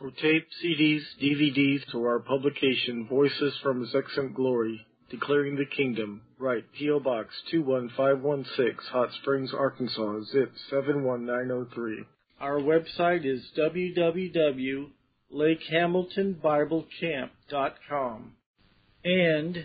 For tape, CDs, DVDs, to our publication, Voices from His Excellent Glory, Declaring the Kingdom, write P.O. Box 21516, Hot Springs, Arkansas, zip 71903. Our website is www.lakehamiltonbiblecamp.com and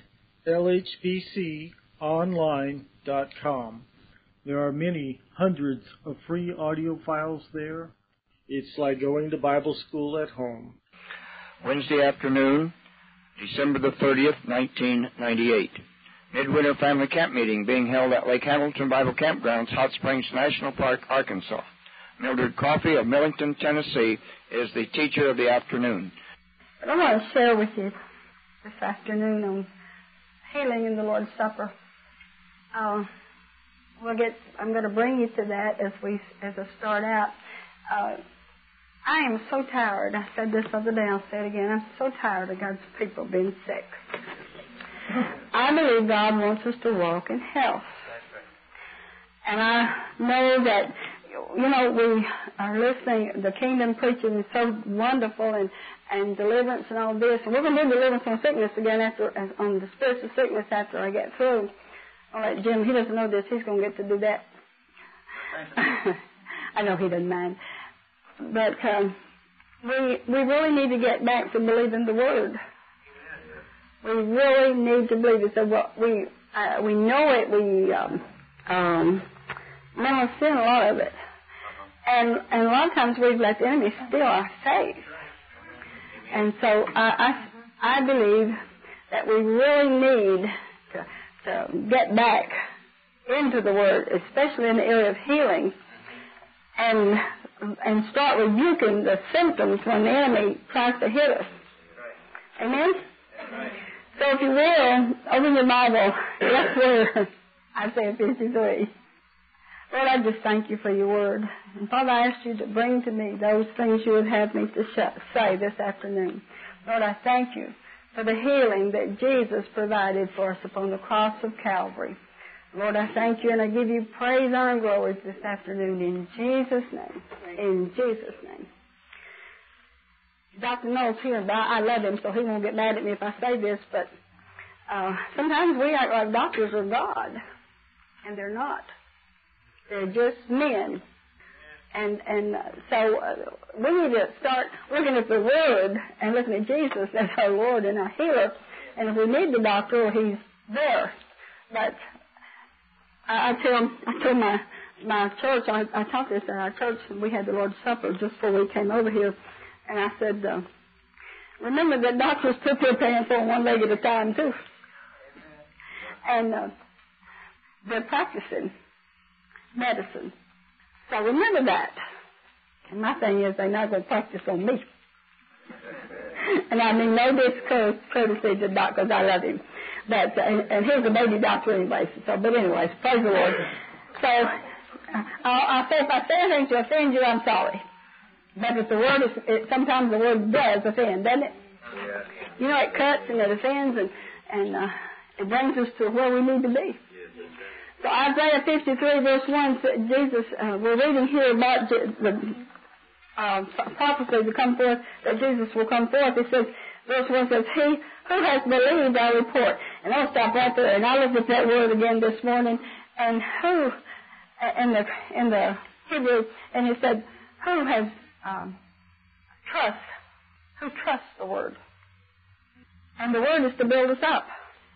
lhbconline.com. There are many hundreds of free audio files there. It's like going to Bible school at home. Wednesday afternoon, December the 30th, 1998. Midwinter Family Camp Meeting being held at Lake Hamilton Bible Campgrounds, Hot Springs National Park, Arkansas. Mildred Coffey of Millington, Tennessee, is the teacher of the afternoon. I want to share with you this afternoon on healing in the Lord's Supper. I'm going to bring you to that as I start out. I am so tired. I said this the other day, I'll say it again. I'm so tired of God's people being sick. I believe God wants us to walk in health. And I know that, we are listening, the kingdom preaching is so wonderful and deliverance and all this. And we're going to do deliverance on sickness again on the spiritual sickness after I get through. I'll let Jim, he doesn't know this, he's going to get to do that. I know he doesn't mind. But we really need to get back to believing the Word. We really need to believe it. So we know it. We never sin a lot of it, and a lot of times we've let the enemy steal our faith. And so I believe that we really need to get back into the Word, especially in the area of healing, and start rebuking the symptoms when the enemy tries to hit us. Amen? So if you will, open your Bible. That's where Isaiah 53. Lord, I just thank you for your word. And Father, I ask you to bring to me those things you would have me to say this afternoon. Lord, I thank you for the healing that Jesus provided for us upon the cross of Calvary. Lord, I thank you and I give you praise, honor, and glory this afternoon in Jesus' name. In Jesus' name. Dr. Knowles here, but I love him, so he won't get mad at me if I say this, but sometimes we act like doctors are God, and they're not. They're just men. So we need to start looking at the Word and looking at Jesus as our Lord and our healer. And if we need the doctor, well, he's there. But I told my church, I taught this at our church, and we had the Lord's Supper just before we came over here. And I said, remember that doctors put their pants on one leg at a time, too. And they're practicing medicine. So remember that. And my thing is, they're not going to practice on me. And I mean, no discourtesy to the doctor, because I love him. But, and he's a baby doctor anyway. So, but anyways, praise the Lord. So, I'll say, if I say anything to offend you, I'm sorry. But if the word sometimes the word does offend, doesn't it? Yeah. It cuts and it offends, and it brings us to where we need to be. So Isaiah 53 verse 1, Jesus, we're reading here about the prophecy to come forth, that Jesus will come forth. It says, verse 1 says, he who has believed our report. And I'll stop right there, and I looked at that word again this morning, and who, in the Hebrew, and it said, who has who trusts the Word. And the Word is to build us up.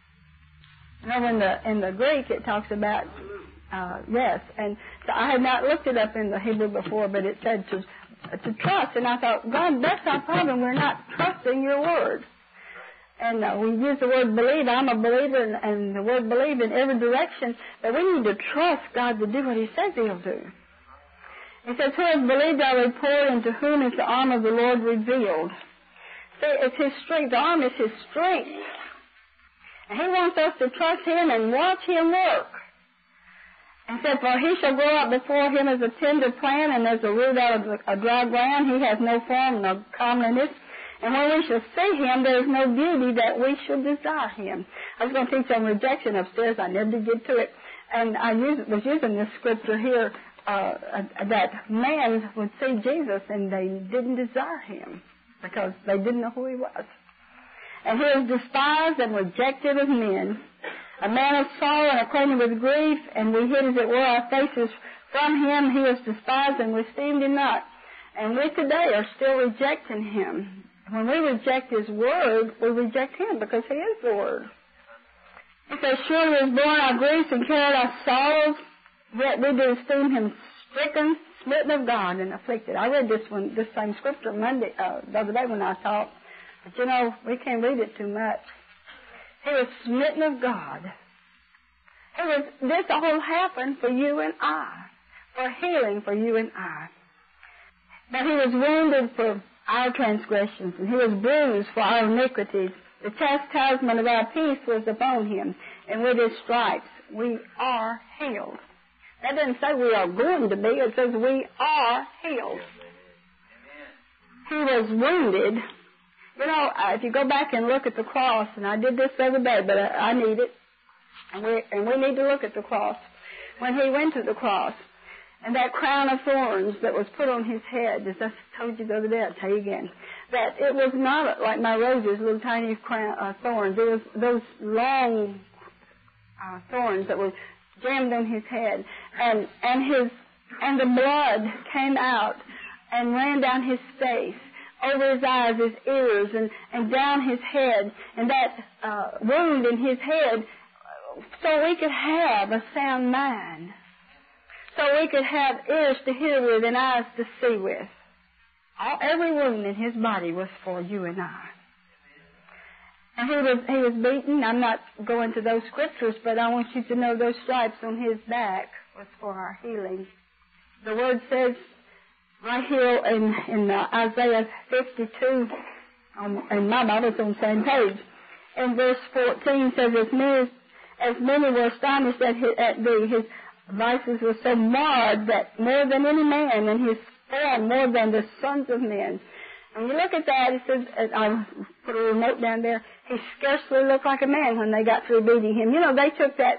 In the Greek it talks about, yes, and so I had not looked it up in the Hebrew before, but it said to trust, and I thought, God, that's our problem, we're not trusting your Word. And we use the word believe. I'm a believer, and the word believe in every direction, but we need to trust God to do what He says He'll do. It says, who has believed our report, and to whom is the arm of the Lord revealed? See, it's His strength. The arm is His strength. And He wants us to trust Him and watch Him work. And said, for He shall grow up before Him as a tender plant, and as a root out of a dry ground. He has no form, no comeliness. And when we shall see Him, there is no beauty that we should desire Him. I was going to teach on rejection upstairs. I never did get to it. And I was using this scripture here, that man would see Jesus and they didn't desire Him. because they didn't know who he was. And he was despised and rejected of men, a man of sorrow and acquainted with grief, and we hid, as it were, our faces from him. He was despised and we esteemed him not. And we today are still rejecting him. When we reject his word, we reject him because he is the word. He says, surely he has borne our griefs and carried our sorrows, yet we do esteem him stricken, smitten of God, and afflicted. I read this same scripture Monday, the other day when I taught. But you know, we can't read it too much. He was smitten of God. This all happened for you and I, for healing for you and I. But he was wounded for our transgressions, and he was bruised for our iniquities. The chastisement of our peace was upon him, and with his stripes we are healed. That doesn't say we are going to be, it says we are healed. He was wounded. You know, if you go back and look at the cross, and I did this the other day, but I need it, and we need to look at the cross. When he went to the cross, and that crown of thorns that was put on his head, as I told you the other day, I'll tell you again, that it was not like my roses, little tiny thorns. It was those long thorns that were jammed on his head, and the blood came out and ran down his face, over his eyes, his ears, and down his head, and that wound in his head, so we could have a sound mind, so we could have ears to hear with and eyes to see with. Every wound in his body was for you and I. And he was beaten. I'm not going to those scriptures, but I want you to know those stripes on his back was for our healing. The word says right here in Isaiah 52, and my Bible's on the same page, in verse 14 says, as many were astonished at thee, his vices were so marred that more than any man, and his form more than the sons of men. And you look at that, it says, I put a little note down there, he scarcely looked like a man when they got through beating him. You know, they took that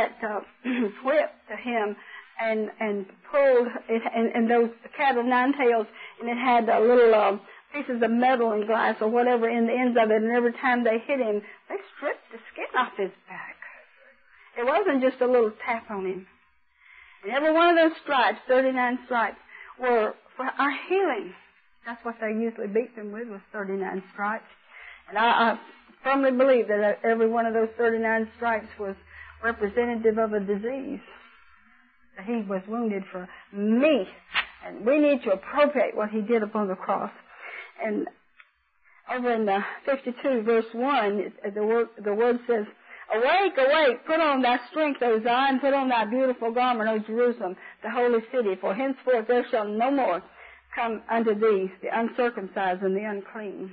whip to him and pulled it, and those cat of nine tails, and it had little pieces of metal and glass or whatever in the ends of it, and every time they hit him, they stripped the skin off his back. It wasn't just a little tap on him. And every one of those stripes, 39 stripes, were for our healing. That's what they usually beat them with, was 39 stripes. And I firmly believe that every one of those 39 stripes was representative of a disease. That he was wounded for me. And we need to appropriate what he did upon the cross. And over in 52, verse 1, the word says, Awake, awake, put on thy strength, O Zion, put on thy beautiful garment, O Jerusalem, the holy city, for henceforth there shall no more come unto thee the uncircumcised and the unclean.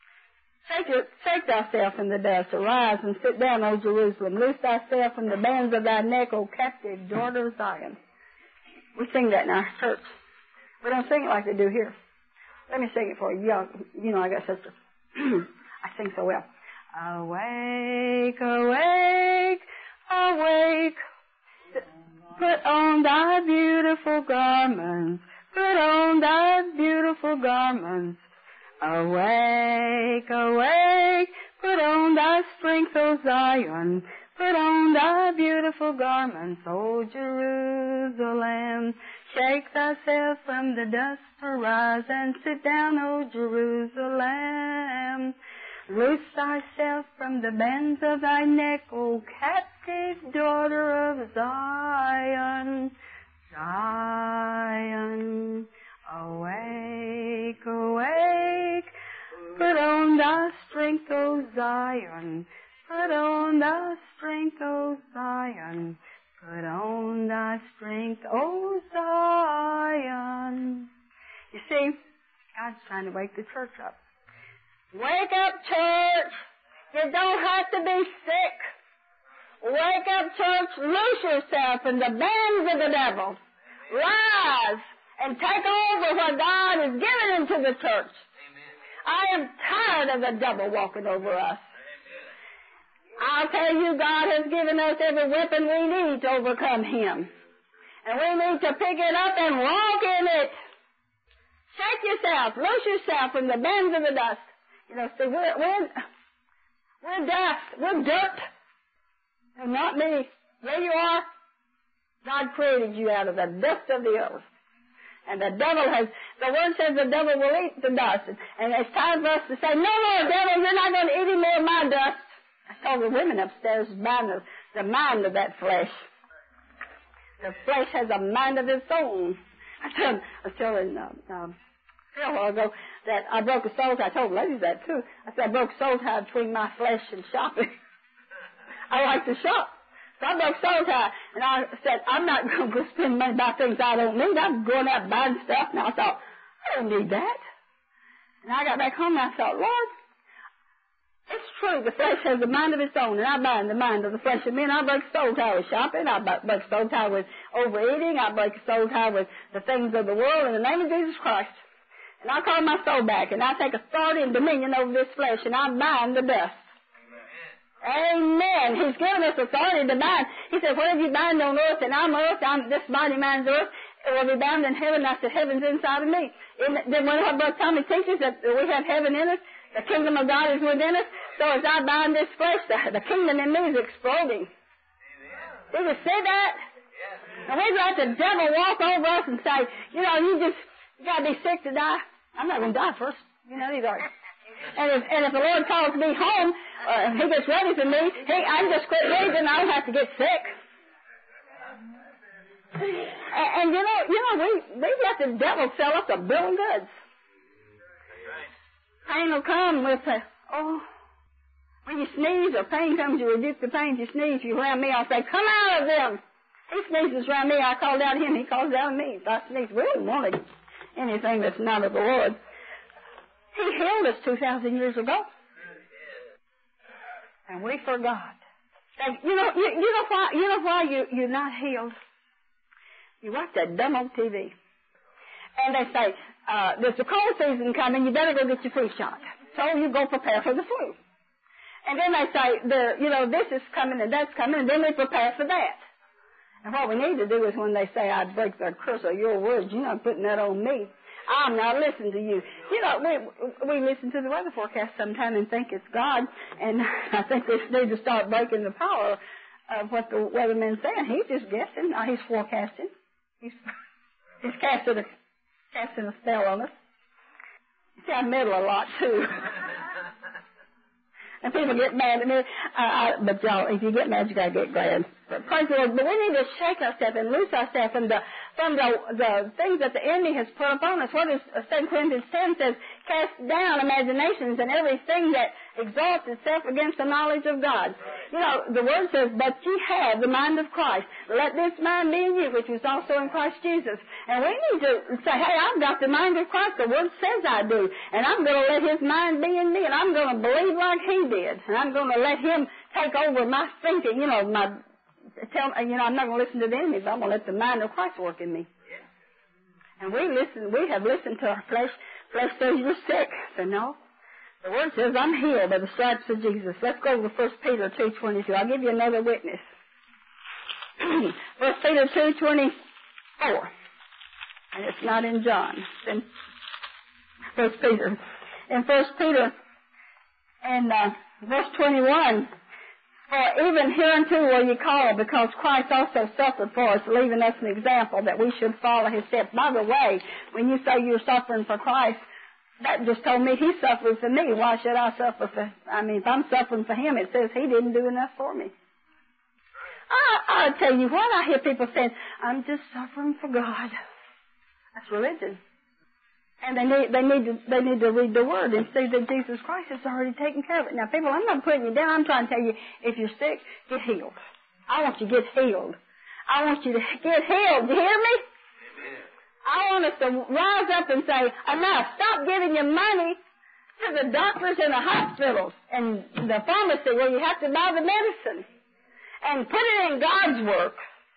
Shake thyself in the dust, arise and sit down, O Jerusalem, loose thyself from the bands of thy neck, O captive daughter of Zion. We sing that in our church. We don't sing it like they do here. Let me sing it for you. You know I got such I sing so well. Awake, awake, awake, put on thy beautiful garments, put on thy beautiful garments. Awake, awake, put on thy strength, O Zion, put on thy beautiful garments, O Jerusalem. Shake thyself from the dust, arise and sit down, O Jerusalem. Loose thyself from the bands of thy neck, O captive daughter of Zion. Zion, awake, awake, put on thy strength, O Zion. Put on thy strength, O Zion. Put on thy strength, O Zion. You see, God's trying to wake the church up. Wake up, church. You don't have to be sick. Wake up, church. Loose yourself from the bands of the devil. Rise and take over what God has given into the church. I am tired of the devil walking over us. I'll tell you, God has given us every weapon we need to overcome him. And we need to pick it up and walk in it. Shake yourself. Loose yourself from the bands of the dust. You know, see, we're dust. We're dirt. And not me. There you are. God created you out of the dust of the earth. And the word says the devil will eat the dust. And it's time for us to say, no, devil, you're not going to eat any more of my dust. I told the women upstairs about the mind of that flesh. The flesh has a mind of its own. I was telling Phil a while ago that I broke a soul tie. I told ladies that too. I said I broke a soul tie between my flesh and shopping. I like to shop. So I broke soul tie, and I said, I'm not going to spend money buy things I don't need. I'm going out buying stuff. And I thought, I don't need that. And I got back home, and I thought, Lord, it's true. The flesh has a mind of its own, and I bind the mind of the flesh in me, and I break a soul tie with shopping. I break a soul tie with overeating. I break a soul tie with the things of the world in the name of Jesus Christ. And I call my soul back, and I take authority and dominion over this flesh, and I bind the dust. Amen. He's given us authority to bind. He said, whatever you bind on earth, and I'm earth, this body man's earth, it will be bound in heaven. I said, heaven's inside of me. Then when Brother Tommy teaches that we have heaven in us, the kingdom of God is within us, so as I bind this flesh, the kingdom in me is exploding. Did you see that? And we let the devil walk over us and say, you know, you got to be sick to die. I'm not going to die first. You know, these are. And if the Lord calls me home, He gets ready for me, I just quit reading, I don't have to get sick. And you know, we let the devil sell us a bill of goods. Pain will come with when you sneeze or pain comes, you rebuke the pain. If you sneeze, you around me, I'll say, come out of them. He sneezes around me, I call down him, he calls down me. If I sneeze, we don't want anything that's not of the Lord. He healed us 2,000 years ago. And we forgot. And you know why you're not healed? You watch that dumb old TV. And they say, there's a cold season coming, you better go get your flu shot. So you go prepare for the flu. And then they say, this is coming and that's coming, and then we prepare for that. And what we need to do is when they say, I break the curse of your words, you're not putting that on me. I'm not listening to you. You know, we listen to the weather forecast sometime and think it's God, and I think we need to start breaking the power of what the weatherman's saying. He's just guessing. He's forecasting. He's casting a spell on us. See, I meddle a lot, too. And people get mad at me. But y'all, if you get mad, you got to get glad. But praise the Lord. But we need to shake ourselves and loose ourselves from the things that the enemy has put upon us. What is 2 Corinthians 10 says, cast down imaginations and everything that exalts itself against the knowledge of God. You know, the Word says, but ye have the mind of Christ. Let this mind be in you, which was also in Christ Jesus. And we need to say, hey, I've got the mind of Christ. The Word says I do. And I'm going to let His mind be in me. And I'm going to believe like He did. And I'm going to let Him take over my thinking, I'm not going to listen to the enemy, but I'm going to let the mind of Christ work in me. And we have listened to our flesh. Flesh says you're sick. So no. The Word says I'm healed by the stripes of Jesus. Let's go to 1 Peter 2:22. I'll give you another witness. 1 Peter 2:24. And it's not in John. It's in 1 Peter. In 1 Peter and verse 21, for even hereunto were ye called, because Christ also suffered for us, leaving us an example that we should follow His steps. By the way, when you say you're suffering for Christ, that just told me He suffered for me. Why should I suffer for, if I'm suffering for Him, it says He didn't do enough for me. I'll tell you what, I hear people saying, I'm just suffering for God. That's religion. And they need to read the Word and see that Jesus Christ has already taken care of it. Now, people, I'm not putting you down. I'm trying to tell you, if you're sick, get healed. I want you to get healed. I want you to get healed. Do you hear me? Amen. I want us to rise up and say, enough. Stop giving your money to the doctors and the hospitals and the pharmacy where you have to buy the medicine, and put it in God's work.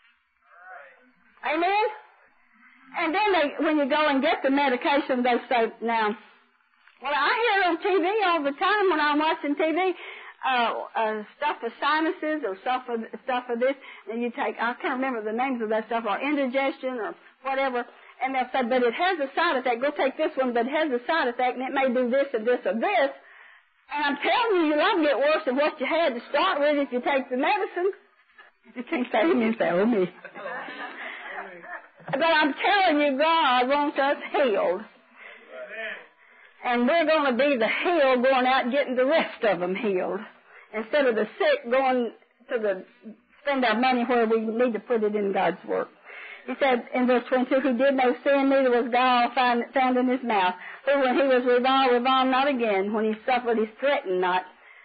Amen? And then when you go and get the medication, they say, now, well, I hear on TV all the time when I'm watching TV, stuff for sinuses or stuff for this, and you take, I can't remember the names of that stuff, or indigestion or whatever, And they'll say, but it has a side effect. Go take this one, but it has a side effect, and it may do this or this or this. And I'm telling you, you'll not get worse than what you had to start with if you take the medicine. You can't say amen, say, oh, me. But I'm telling you, God wants us healed. And we're going to be the healed going out and getting the rest of them healed. Instead of the sick going to spend our money where we need to put it in God's work. He said in verse 22, he did no sin, neither was gall found in his mouth. For when he was reviled not again. When he suffered, he threatened not.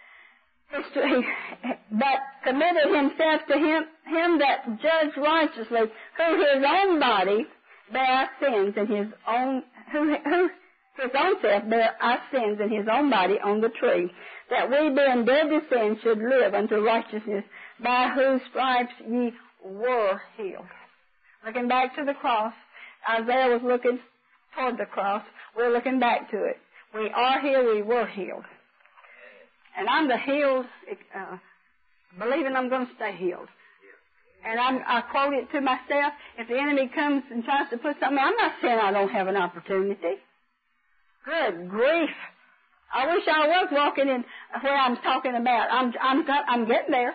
But committed himself to him that judged righteously, who his own body bare our sins in his own, who his own self bare our sins in his own body on the tree, that we being dead to sin should live unto righteousness, by whose stripes ye were healed. Looking back to the cross, Isaiah was looking toward the cross. We're looking back to it. We are healed, we were healed. And I'm the healed, believing I'm going to stay healed. And I quote it to myself, if the enemy comes and tries to put something, I'm not saying I don't have an opportunity. Good grief. I wish I was walking in where I'm talking about. I'm getting there.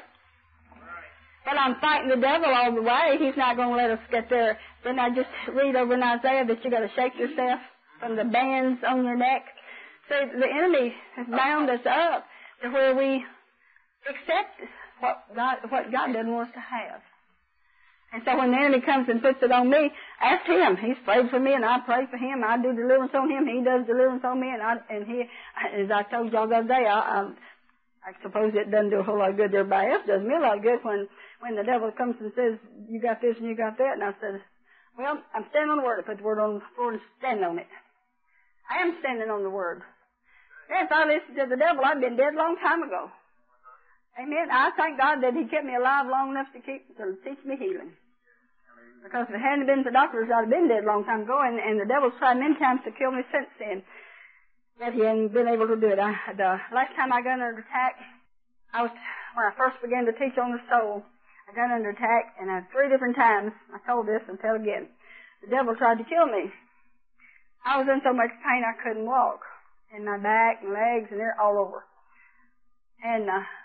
But I'm fighting the devil all the way. He's not going to let us get there. Then I just read over in Isaiah that you got to shake yourself from the bands on your neck. So the enemy has bound us up to where we accept what God doesn't want us to have. And so when the enemy comes and puts it on me, ask him. He's prayed for me, and I pray for him. I do deliverance on him. He does deliverance on me, and he, as I told y'all the other day, I suppose it doesn't do a whole lot of good to everybody else. It does me a lot of good when the devil comes and says, you got this and you got that. And I said, well, I'm standing on the Word. I put the Word on the floor and stand on it. I am standing on the Word. If I listened to the devil, I'd been dead a long time ago. Amen. I thank God that he kept me alive long enough to teach me healing. Because if it hadn't been for doctors, I'd have been dead a long time ago, and the devil's tried many times to kill me since then. But he hadn't been able to do it. The last time I got under attack, when I first began to teach on the soul, I got under attack, and 3 different times, I told this and tell again, the devil tried to kill me. I was in so much pain I couldn't walk, in my back and legs, and they're all over. And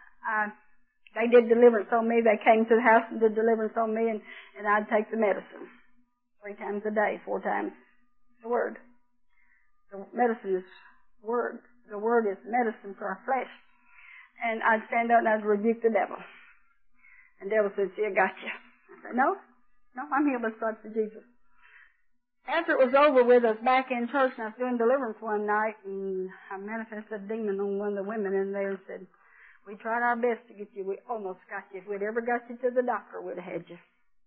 they did deliverance on me. They came to the house and did deliverance on me, and I'd take the medicine 3 times a day, 4 times. The Word. The medicine is Word. The Word is medicine for our flesh. And I'd stand up and I'd rebuke the devil. And the devil said, see, I got you. I said, no, I'm healed by the stripes of Jesus. After it was over with, I was back in church, and I was doing deliverance one night, and I manifested a demon on one of the women in there and said, we tried our best to get you. We almost got you. If we'd ever got you to the doctor, we'd have had you.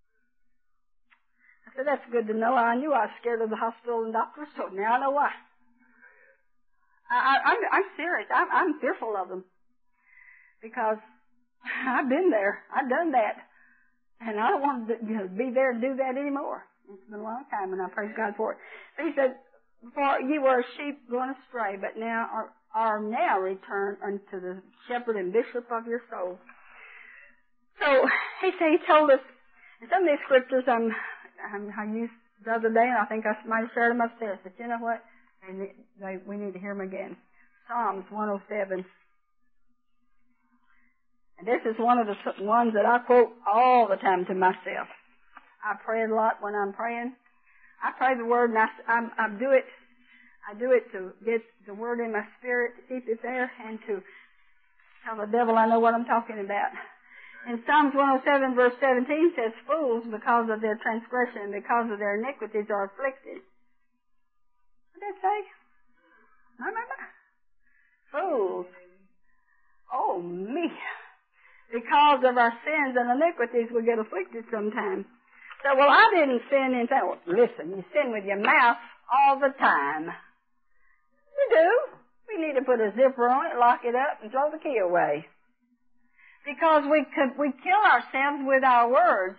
I said, that's good to know. I knew I was scared of the hospital and doctors, so now I know why. I'm serious. I'm fearful of them. Because I've been there. I've done that. And I don't want to be there and do that anymore. It's been a long time, and I praise God for it. But he said, for you were a sheep going astray, but now are now returned unto the shepherd and bishop of your soul. So he told us in some of these scriptures I used the other day, and I think I might have shared them upstairs, but you know what? We need to hear them again. Psalms 107. And this is one of the ones that I quote all the time to myself. I pray a lot when I'm praying. I pray the Word, and I do it. I do it to get the Word in my spirit, to keep it there, and to tell the devil I know what I'm talking about. In Psalms 107, verse 17 says, fools, because of their transgression, because of their iniquities, are afflicted. What did that say? No. Fools. Oh, me. Because of our sins and iniquities, we get afflicted sometimes. So, well, I didn't sin in that. Well, listen, you sin with your mouth all the time. You do. We need to put a zipper on it, lock it up, and throw the key away. Because we kill ourselves with our words.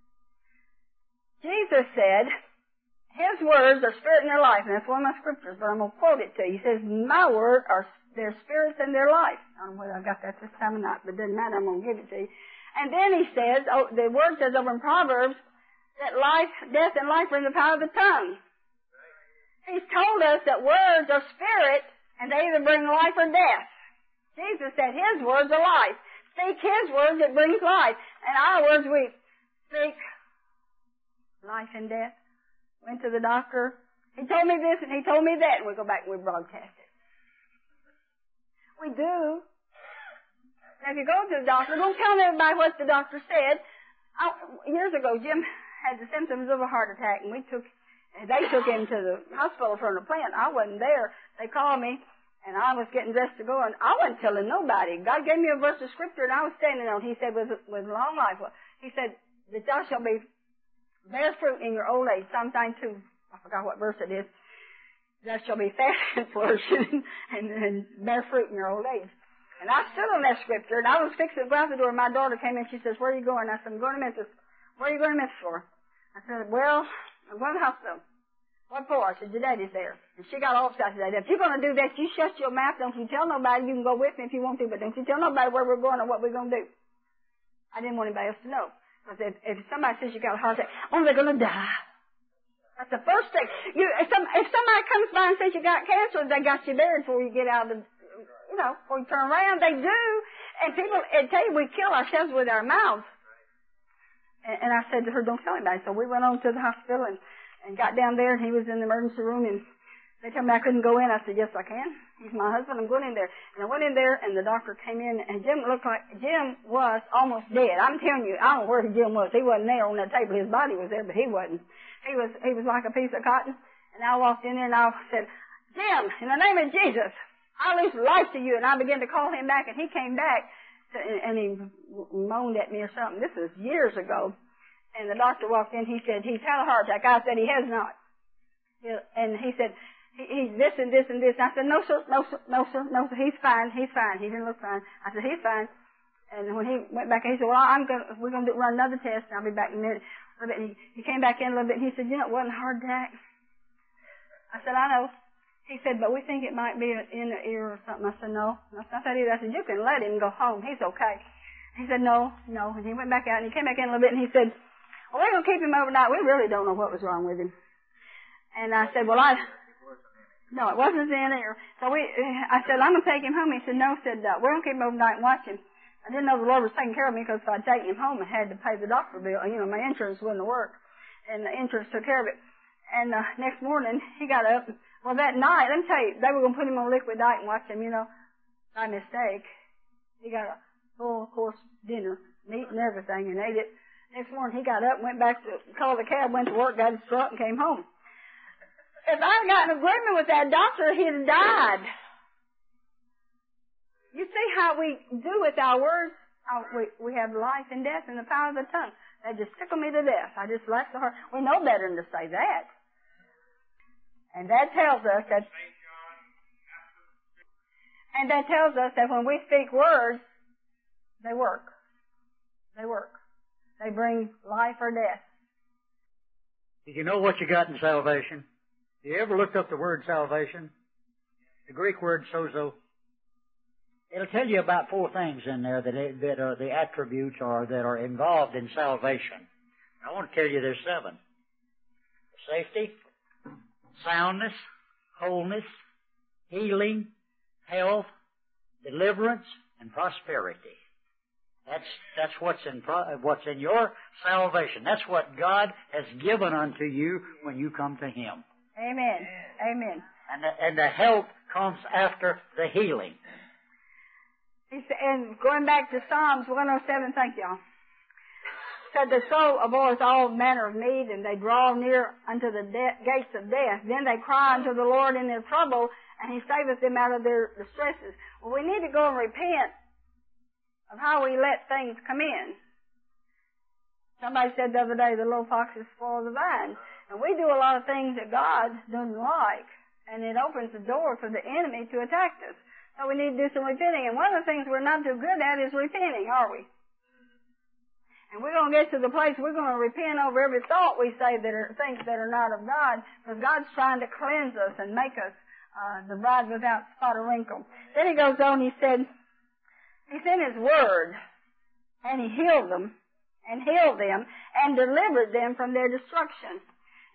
Jesus said, his words are spirit and their life. And that's one of my scriptures, but I'm going to quote it to you. He says, my word are their spirits and their life. I don't know whether I got that this time or not, but it doesn't matter. I'm going to give it to you. And then he says, the word says over in Proverbs, that life, death and life are in the power of the tongue. He's told us that words are spirit, and they either bring life or death. Jesus said His words are life. Speak His words, it brings life. And our words, we speak life and death. Went to the doctor. He told me this and he told me that, and we go back and we broadcast it. We do. Now, if you go to the doctor, don't tell everybody what the doctor said. Years ago, Jim had the symptoms of a heart attack, and they took him to the hospital from the plant. I wasn't there. They called me, and I was getting dressed to go, and I wasn't telling nobody. God gave me a verse of scripture, and I was standing on it. He said, with long life, He said, that thou shalt bear fruit in your old age. Psalm 92. I forgot what verse it is. Thou shalt be fat and flourishing and bear fruit in your old age. And I stood on that scripture, and I was fixing to go out the door. My daughter came in. She says, where are you going? I said, I'm going to Memphis. Where are you going to Memphis for? I said, well, I'm going to the hospital. What for? I said, your daddy's there. And she got all upset. I said, if you're going to do that, you shut your mouth. Don't you tell nobody. You can go with me if you want to, but don't you tell nobody where we're going or what we're going to do. I didn't want anybody else to know. I said, if somebody says you got a heart attack, they're going to die. That's the first thing. If somebody comes by and says you got cancer, they got you buried before you get out of the, before you turn around. They do. And people, tell you, we kill ourselves with our mouths. And I said to her, don't tell anybody. So we went on to the hospital and got down there, and he was in the emergency room, and they told me I couldn't go in. I said, yes, I can. He's my husband. I'm going in there. And I went in there, and the doctor came in, and Jim was almost dead. I'm telling you, I don't know where Jim was. He wasn't there on that table. His body was there, but he wasn't. He was like a piece of cotton. And I walked in there, and I said, Jim, in the name of Jesus, I release life to you. And I began to call him back, and he came back, and he moaned at me or something. This was years ago. And the doctor walked in. He said, he's had a heart attack. I said, he has not. And he said, he's this and this and this. I said, no, sir, no, sir, no, sir, no, sir. He's fine. He didn't look fine. I said, he's fine. And when he went back, he said, well, we're going to run another test, and I'll be back in a minute. He came back in a little bit, and he said, it wasn't a heart attack. I said, I know. He said, but we think it might be in the ear or something. I said, no. That's not that either. I said, you can let him go home. He's okay. He said, no. And he went back out, and he came back in a little bit, and he said, well, we're going to keep him overnight. We really don't know what was wrong with him. And I said, well, no, it wasn't in there. So I said, I'm going to take him home. He said, no. We're going to keep him overnight and watch him. I didn't know the Lord was taking care of me because if I'd taken him home, I had to pay the doctor bill. My insurance wouldn't work. And the insurance took care of it. And next morning, he got up. Well, that night, let me tell you, they were going to put him on liquid diet and watch him, by mistake. He got a full course dinner, meat and everything, and ate it. Next morning, he got up, went back to call the cab, went to work, got his truck, and came home. If I had gotten an agreement with that doctor, he'd have died. You see how we do with our words? We have life and death in the power of the tongue. They just tickle me to death. I just laugh so hard. We know better than to say that. And that tells us that when we speak words, they work. They work. They bring life or death. Did you know what you got in salvation? Have you ever looked up the word salvation? The Greek word sozo. It'll tell you about 4 things in there that are the attributes or that are involved in salvation. I want to tell you there's 7. Safety, soundness, wholeness, healing, health, deliverance, and prosperity. That's what's in your salvation. That's what God has given unto you when you come to Him. Amen. Amen. And the health comes after the healing. And going back to Psalms 107, thank y'all. Said the soul abhors all manner of need, and they draw near unto the gates of death. Then they cry unto the Lord in their trouble, and He saveth them out of their distresses. Well, we need to go and repent of how we let things come in. Somebody said the other day, the little foxes spoil the vine. And we do a lot of things that God doesn't like, and it opens the door for the enemy to attack us. So we need to do some repenting. And one of the things we're not too good at is repenting, are we? And we're going to get to the place we're going to repent over every thought we say that are things that are not of God, because God's trying to cleanse us and make us the bride without spot or wrinkle. Then He goes on, He said, He sent His word, and He healed them, and delivered them from their destruction.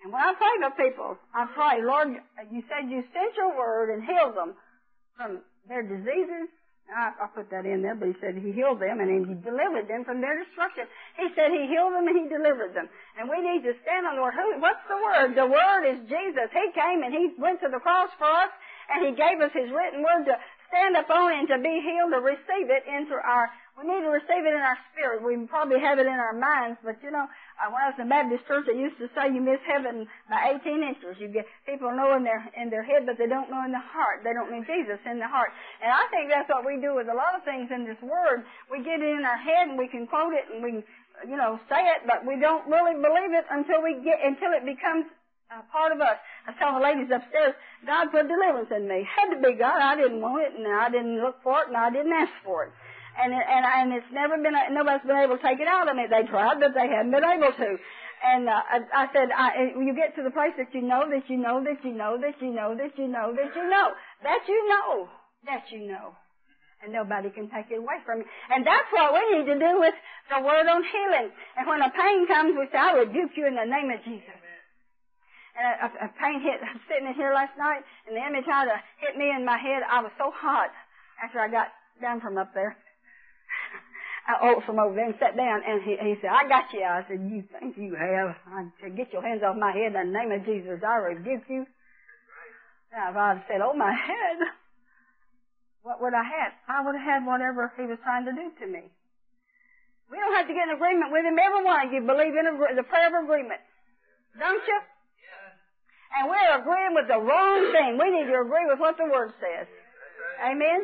And when I pray for people, I pray, Lord, you said you sent your word and healed them from their diseases. I put that in there, but he said he healed them and he delivered them from their destruction. He said he healed them and he delivered them. And we need to stand on the word. What's the word? The word is Jesus. He came and he went to the cross for us, and he gave us his written word to stand upon and to be healed, to receive it into our, we need to receive it in our spirit. We probably have it in our minds, but you know, when I was in the Baptist church, they used to say you miss heaven by 18 inches. You get people know in their head, but they don't know in the heart. They don't know Jesus in the heart. And I think that's what we do with a lot of things in this word. We get it in our head and we can quote it and we can, say it, but we don't really believe it until it becomes part of us. I tell the ladies upstairs, God put deliverance in me. It had to be God. I didn't want it, and I didn't look for it, and I didn't ask for it. And it's never been, nobody's been able to take it out of me. They tried, but they haven't been able to. And I said, you get to the place that you know, that you know, that you know, that you know, that you know, that you know, that you know, that you know. And nobody can take it away from you. And that's what we need to do with the word on healing. And when a pain comes, we say, I rebuke you in the name of Jesus. And a pain hit, I was sitting in here last night, and the enemy tried to hit me in my head. I was so hot after I got down from up there. From over there and sat down, and he said, I got you. I said, you think you have? I said, get your hands off my head in the name of Jesus. I rebuke you. Now, if I had said, oh, my head, what would I have? I would have had whatever he was trying to do to me. We don't have to get in agreement with him. Every one of you believe in the prayer of agreement. Don't you? And we're agreeing with the wrong thing. We need to agree with what the Word says. Amen?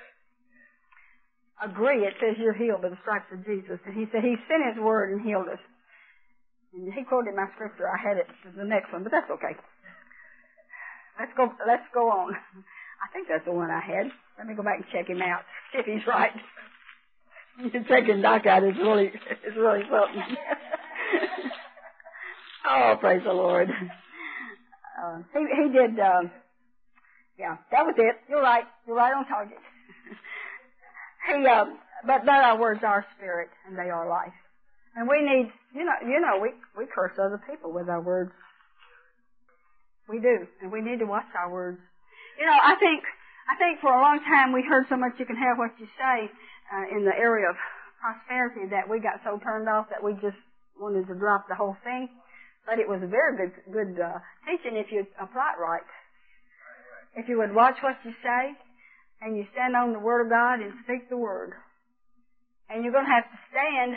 Agree. It says you're healed by the stripes of Jesus. And he said he sent his Word and healed us. And he quoted my scripture. I had it as the next one, but that's okay. Let's go on. I think that's the one I had. Let me go back and check him out. See if he's right. Checking Doc out is really something. Oh, praise the Lord. He did, yeah, that was it. You're right. You're right on target. But our words are spirit and they are life. And we need, we curse other people with our words. We do. And we need to watch our words. I think for a long time we heard so much you can have what you say, in the area of prosperity that we got so turned off that we just wanted to drop the whole thing. But it was a very good teaching if you apply it right. If you would watch what you say, and you stand on the Word of God and speak the Word. And you're going to have to stand,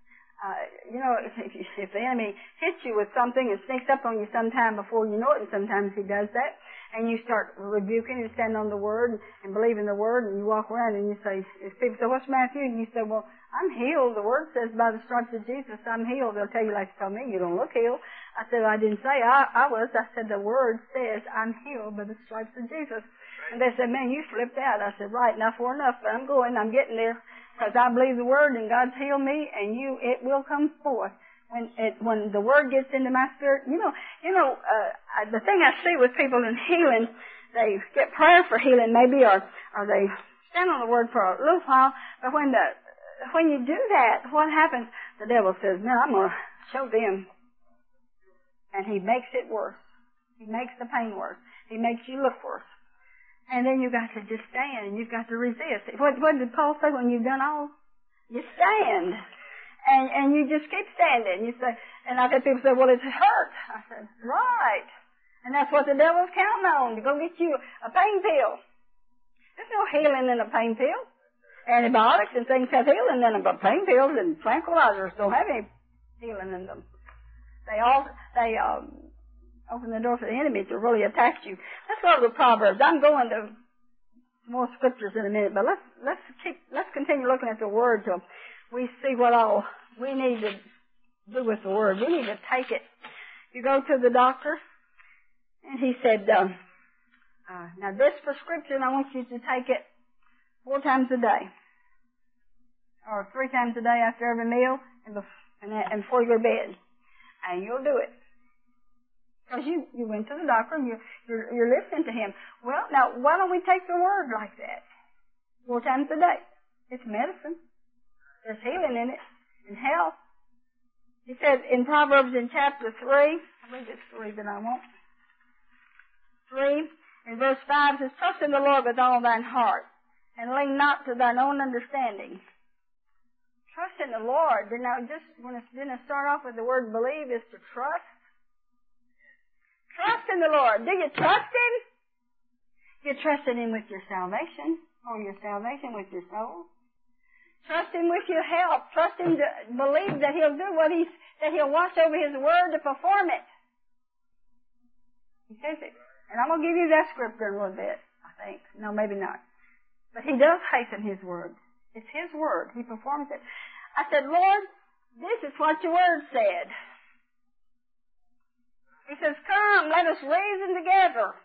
if the enemy hits you with something and sneaks up on you sometime before you know it, and sometimes he does that, and you start rebuking and stand on the Word and believe in the Word, and you walk around and you say, if people say, what's the matter with you? And you say, well, I'm healed. The Word says by the stripes of Jesus, I'm healed. They'll tell you like you told me, you don't look healed. I said, I didn't say I was. I said, the Word says I'm healed by the stripes of Jesus. And they said, man, you flipped out. I said, right, enough for enough. But I'm getting there. Because I believe the Word and God's healed me, and it will come forth. When the Word gets into my spirit, the thing I see with people in healing, they get prayer for healing maybe, or they stand on the Word for a little while, but when you do that, what happens? The devil says, no, I'm going to show them. And he makes it worse. He makes the pain worse. He makes you look worse. And then you've got to just stand, and you've got to resist. What did Paul say when you've done all? You stand. And you just keep standing. You say, and I've had people say, well, it hurt. I said, right. And that's what the devil's counting on, to go get you a pain pill. There's no healing in a pain pill. Antibiotics and things have healing in them, but pain pills and tranquilizers don't have any healing in them. They open the door for the enemy to really attack you. Let's go to the Proverbs. I'm going to more scriptures in a minute, but let's continue looking at the Word till we see what all we need to do with the Word. We need to take it. You go to the doctor, and he said, now this prescription, I want you to take it 4 times a day, or 3 times a day after every meal, and before you go to bed, and you'll do it. Because you went to the doctor and you're listening to him. Well, now, why don't we take the Word like that? 4 times a day. It's medicine. There's healing in it, and health. He said in Proverbs in chapter 3, I believe it's 3 that I want. 3, in verse 5, says, trust in the Lord with all thine heart, and lean not to thine own understanding. Trust in the Lord. Didn't I start off with the word believe is to trust? Trust in the Lord. Do you trust Him? You trust in Him with your salvation, or your salvation with your soul. Trust Him with your health. Trust Him to believe that He'll do that He'll watch over His word to perform it. He says it. And I'm going to give you that scripture in a little bit, I think. No, maybe not. But He does hasten His word. It's His word. He performs it. I said, Lord, this is what your word said. He says, come, let us reason together.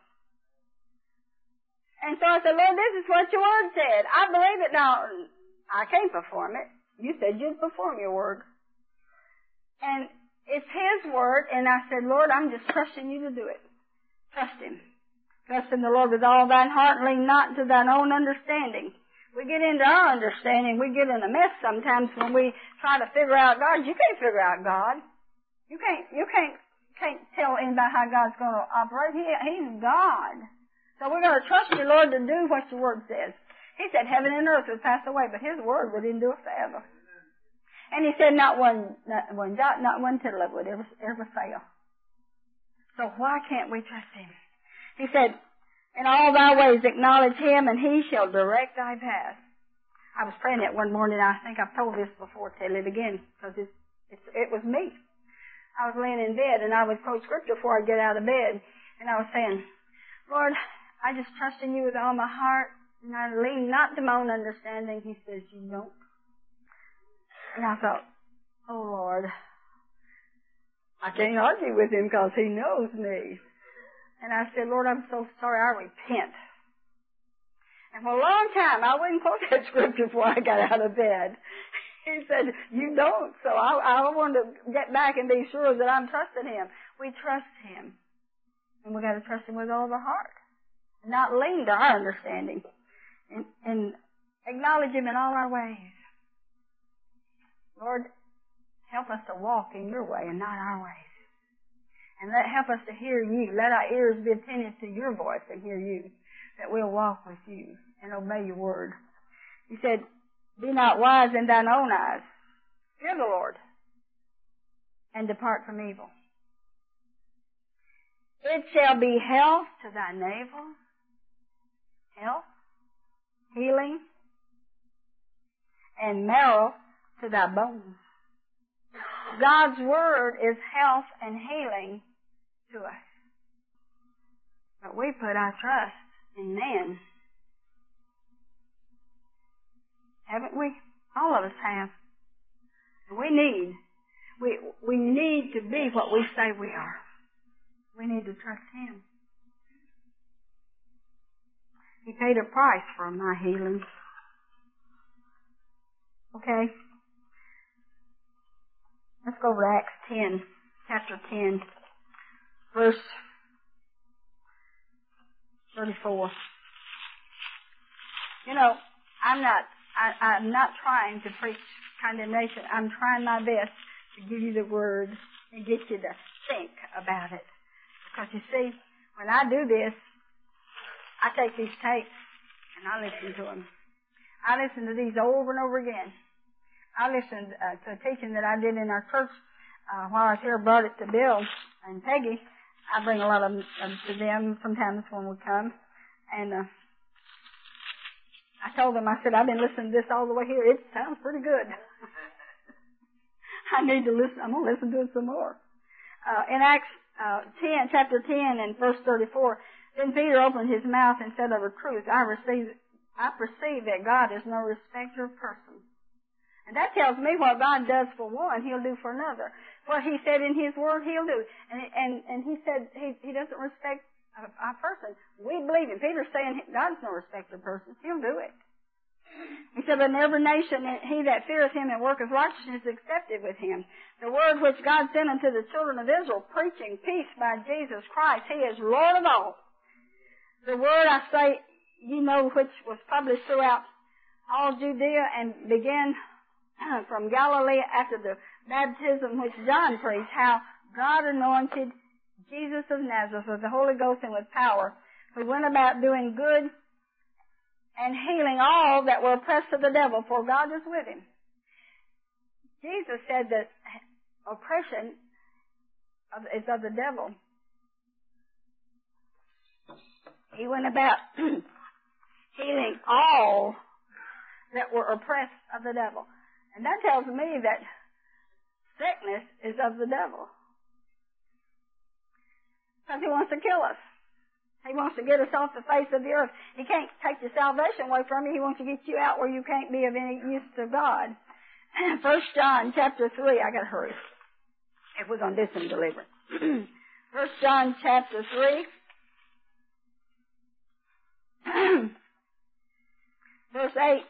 And so I said, Lord, this is what your word said. I believe it now. I can't perform it. You said you'd perform your word. And it's His word, and I said, Lord, I'm just trusting you to do it. Trust Him. Trust in the Lord with all thine heart, and lean not to thine own understanding. We get into our understanding, we get in a mess sometimes when we try to figure out God. You can't figure out God. You can't tell anybody how God's going to operate. He's God. So we're going to trust you, Lord, to do what your word says. He said heaven and earth would pass away, but His word would endure forever. And He said not one jot, not one tittle of it would ever fail. So why can't we trust Him? He said, in all thy ways acknowledge Him, and He shall direct thy path. I was praying that one morning. I think I've told this before. Tell it again, because it was me. I was laying in bed, and I would quote scripture before I get out of bed, and I was saying, Lord, I just trust in you with all my heart, and I lean not to my own understanding. He says, you don't. And I thought, oh, Lord, I can't argue with Him because He knows me. And I said, Lord, I'm so sorry. I repent. And for a long time, I wouldn't quote that scripture before I got out of bed. He said, you don't. So I wanted to get back and be sure that I'm trusting Him. We trust Him. And we've got to trust Him with all of our heart. Not lean to our understanding. And acknowledge Him in all our ways. Lord, help us to walk in your way and not our ways. And help us to hear you. Let our ears be attentive to your voice and hear you. That we'll walk with you and obey your word. He said, be not wise in thine own eyes. Fear the Lord. And depart from evil. It shall be health to thy navel. Health. Healing. And marrow to thy bones. God's word is health and healing to us. But we put our trust in man. Haven't we? All of us have. We need to be what we say we are. We need to trust Him. He paid a price for my healing. Okay? Let's go over to Acts 10, chapter 10, verse 34. You know, I'm not trying to preach condemnation. I'm trying my best to give you the word and get you to think about it. Because you see, when I do this, I take these tapes and I listen to them. I listen to these over and over again. I listened to a teaching that I did in our church while I was here, brought it to Bill and Peggy. I bring a lot of them to them sometimes when we come. And I told them, I said, I've been listening to this all the way here. It sounds pretty good. I need to listen. I'm going to listen to it some more. In Acts 10, chapter 10 and verse 34, then Peter opened his mouth and said of a truth, I perceive that God is no respecter of persons. And that tells me what God does for one, He'll do for another. What He said in His Word, He'll do. And He said He doesn't respect a person. We believe Him. Peter's saying God's no respecter of persons. He'll do it. He said, but in every nation he that feareth Him and worketh righteousness is accepted with Him. The word which God sent unto the children of Israel, preaching peace by Jesus Christ. He is Lord of all. The word, I say, you know, which was published throughout all Judea and began from Galilee after the baptism which John preached, how God anointed Jesus of Nazareth, with the Holy Ghost and with power, who went about doing good and healing all that were oppressed of the devil, for God is with him. Jesus said that oppression is of the devil. He went about healing all that were oppressed of the devil. And that tells me that sickness is of the devil. Because he wants to kill us. He wants to get us off the face of the earth. He can't take your salvation away from you. He wants to get you out where you can't be of any use to God. 1 John chapter 3, I gotta hurry if we're going to do some deliverance. 1 John chapter 3, verse 8.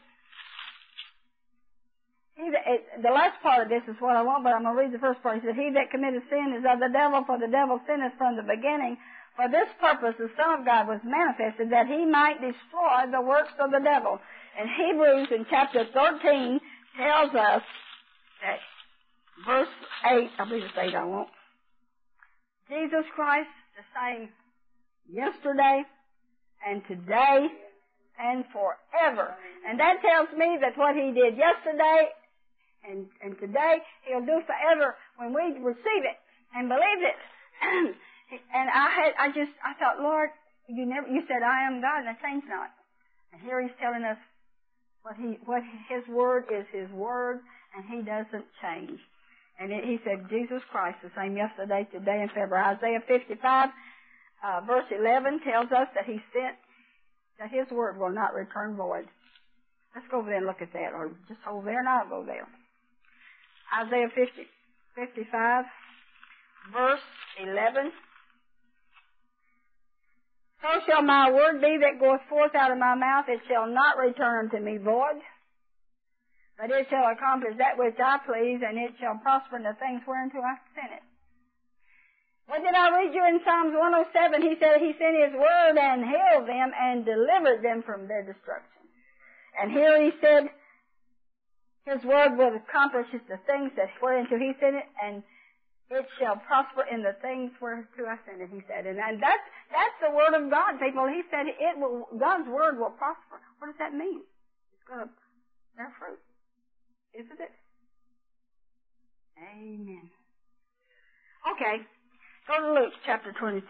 The last part of this is what I want, but I'm going to read the first part. He said, he that committeth sin is of the devil, for the devil sinneth from the beginning. For this purpose the Son of God was manifested, that he might destroy the works of the devil. And Hebrews in chapter 13 tells us that, verse 8, I believe it's 8 I want. Jesus Christ, the same yesterday and today and forever. And that tells me that what he did yesterday and today, he'll do forever when we receive it and believe it. And I thought, Lord, you said I am God, and I change not. And here he's telling us what his word is his word, and he doesn't change. And he said, Jesus Christ, the same yesterday, today, and forever. Isaiah 55, verse 11 tells us that he sent, that his word will not return void. Let's go over there and look at that, or just hold there and I'll go there. Isaiah 55, verse 11. So shall my word be that goeth forth out of my mouth, it shall not return unto me void, but it shall accomplish that which I please, and it shall prosper in the things whereunto I sent it. What did I read you in Psalms 107? He said he sent his word and healed them and delivered them from their destruction. And here he said his word will accomplish the things that whereunto he sent it, and it shall prosper in the things whereto I sent it, he said. And that's the word of God, people. He said God's word will prosper. What does that mean? It's going to bear fruit. Isn't it? Amen. Okay. Go to Luke chapter 22.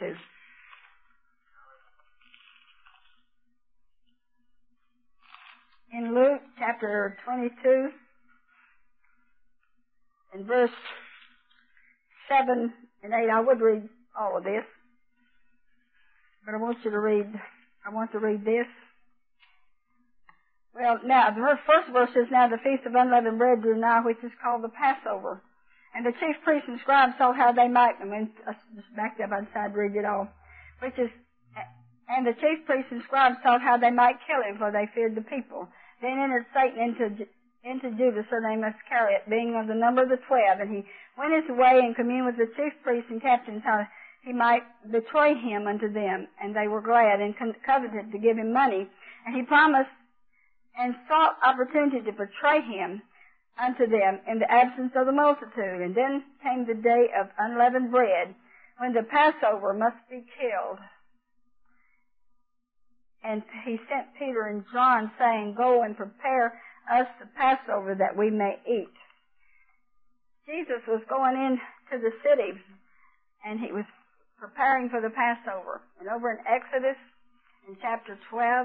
In Luke chapter 22, in verse 7 and 8, I would read all of this, but I want to read this. Well, now, the first verse is, now the feast of unleavened bread drew nigh, which is called the Passover. And the chief priests and scribes sought how they might, just back up, I decided to read it all, and the chief priests and scribes sought how they might kill him, for they feared the people. Then entered Satan into Judas, surnamed Iscariot, being of the number of the 12, and he went his way and communed with the chief priests and captains how he might betray him unto them. And they were glad and coveted to give him money. And he promised and sought opportunity to betray him unto them in the absence of the multitude. And then came the day of unleavened bread, when the Passover must be killed. And he sent Peter and John, saying, Go and prepare us the Passover that we may eat. Jesus was going into the city, and he was preparing for the Passover. And over in Exodus, in chapter 12,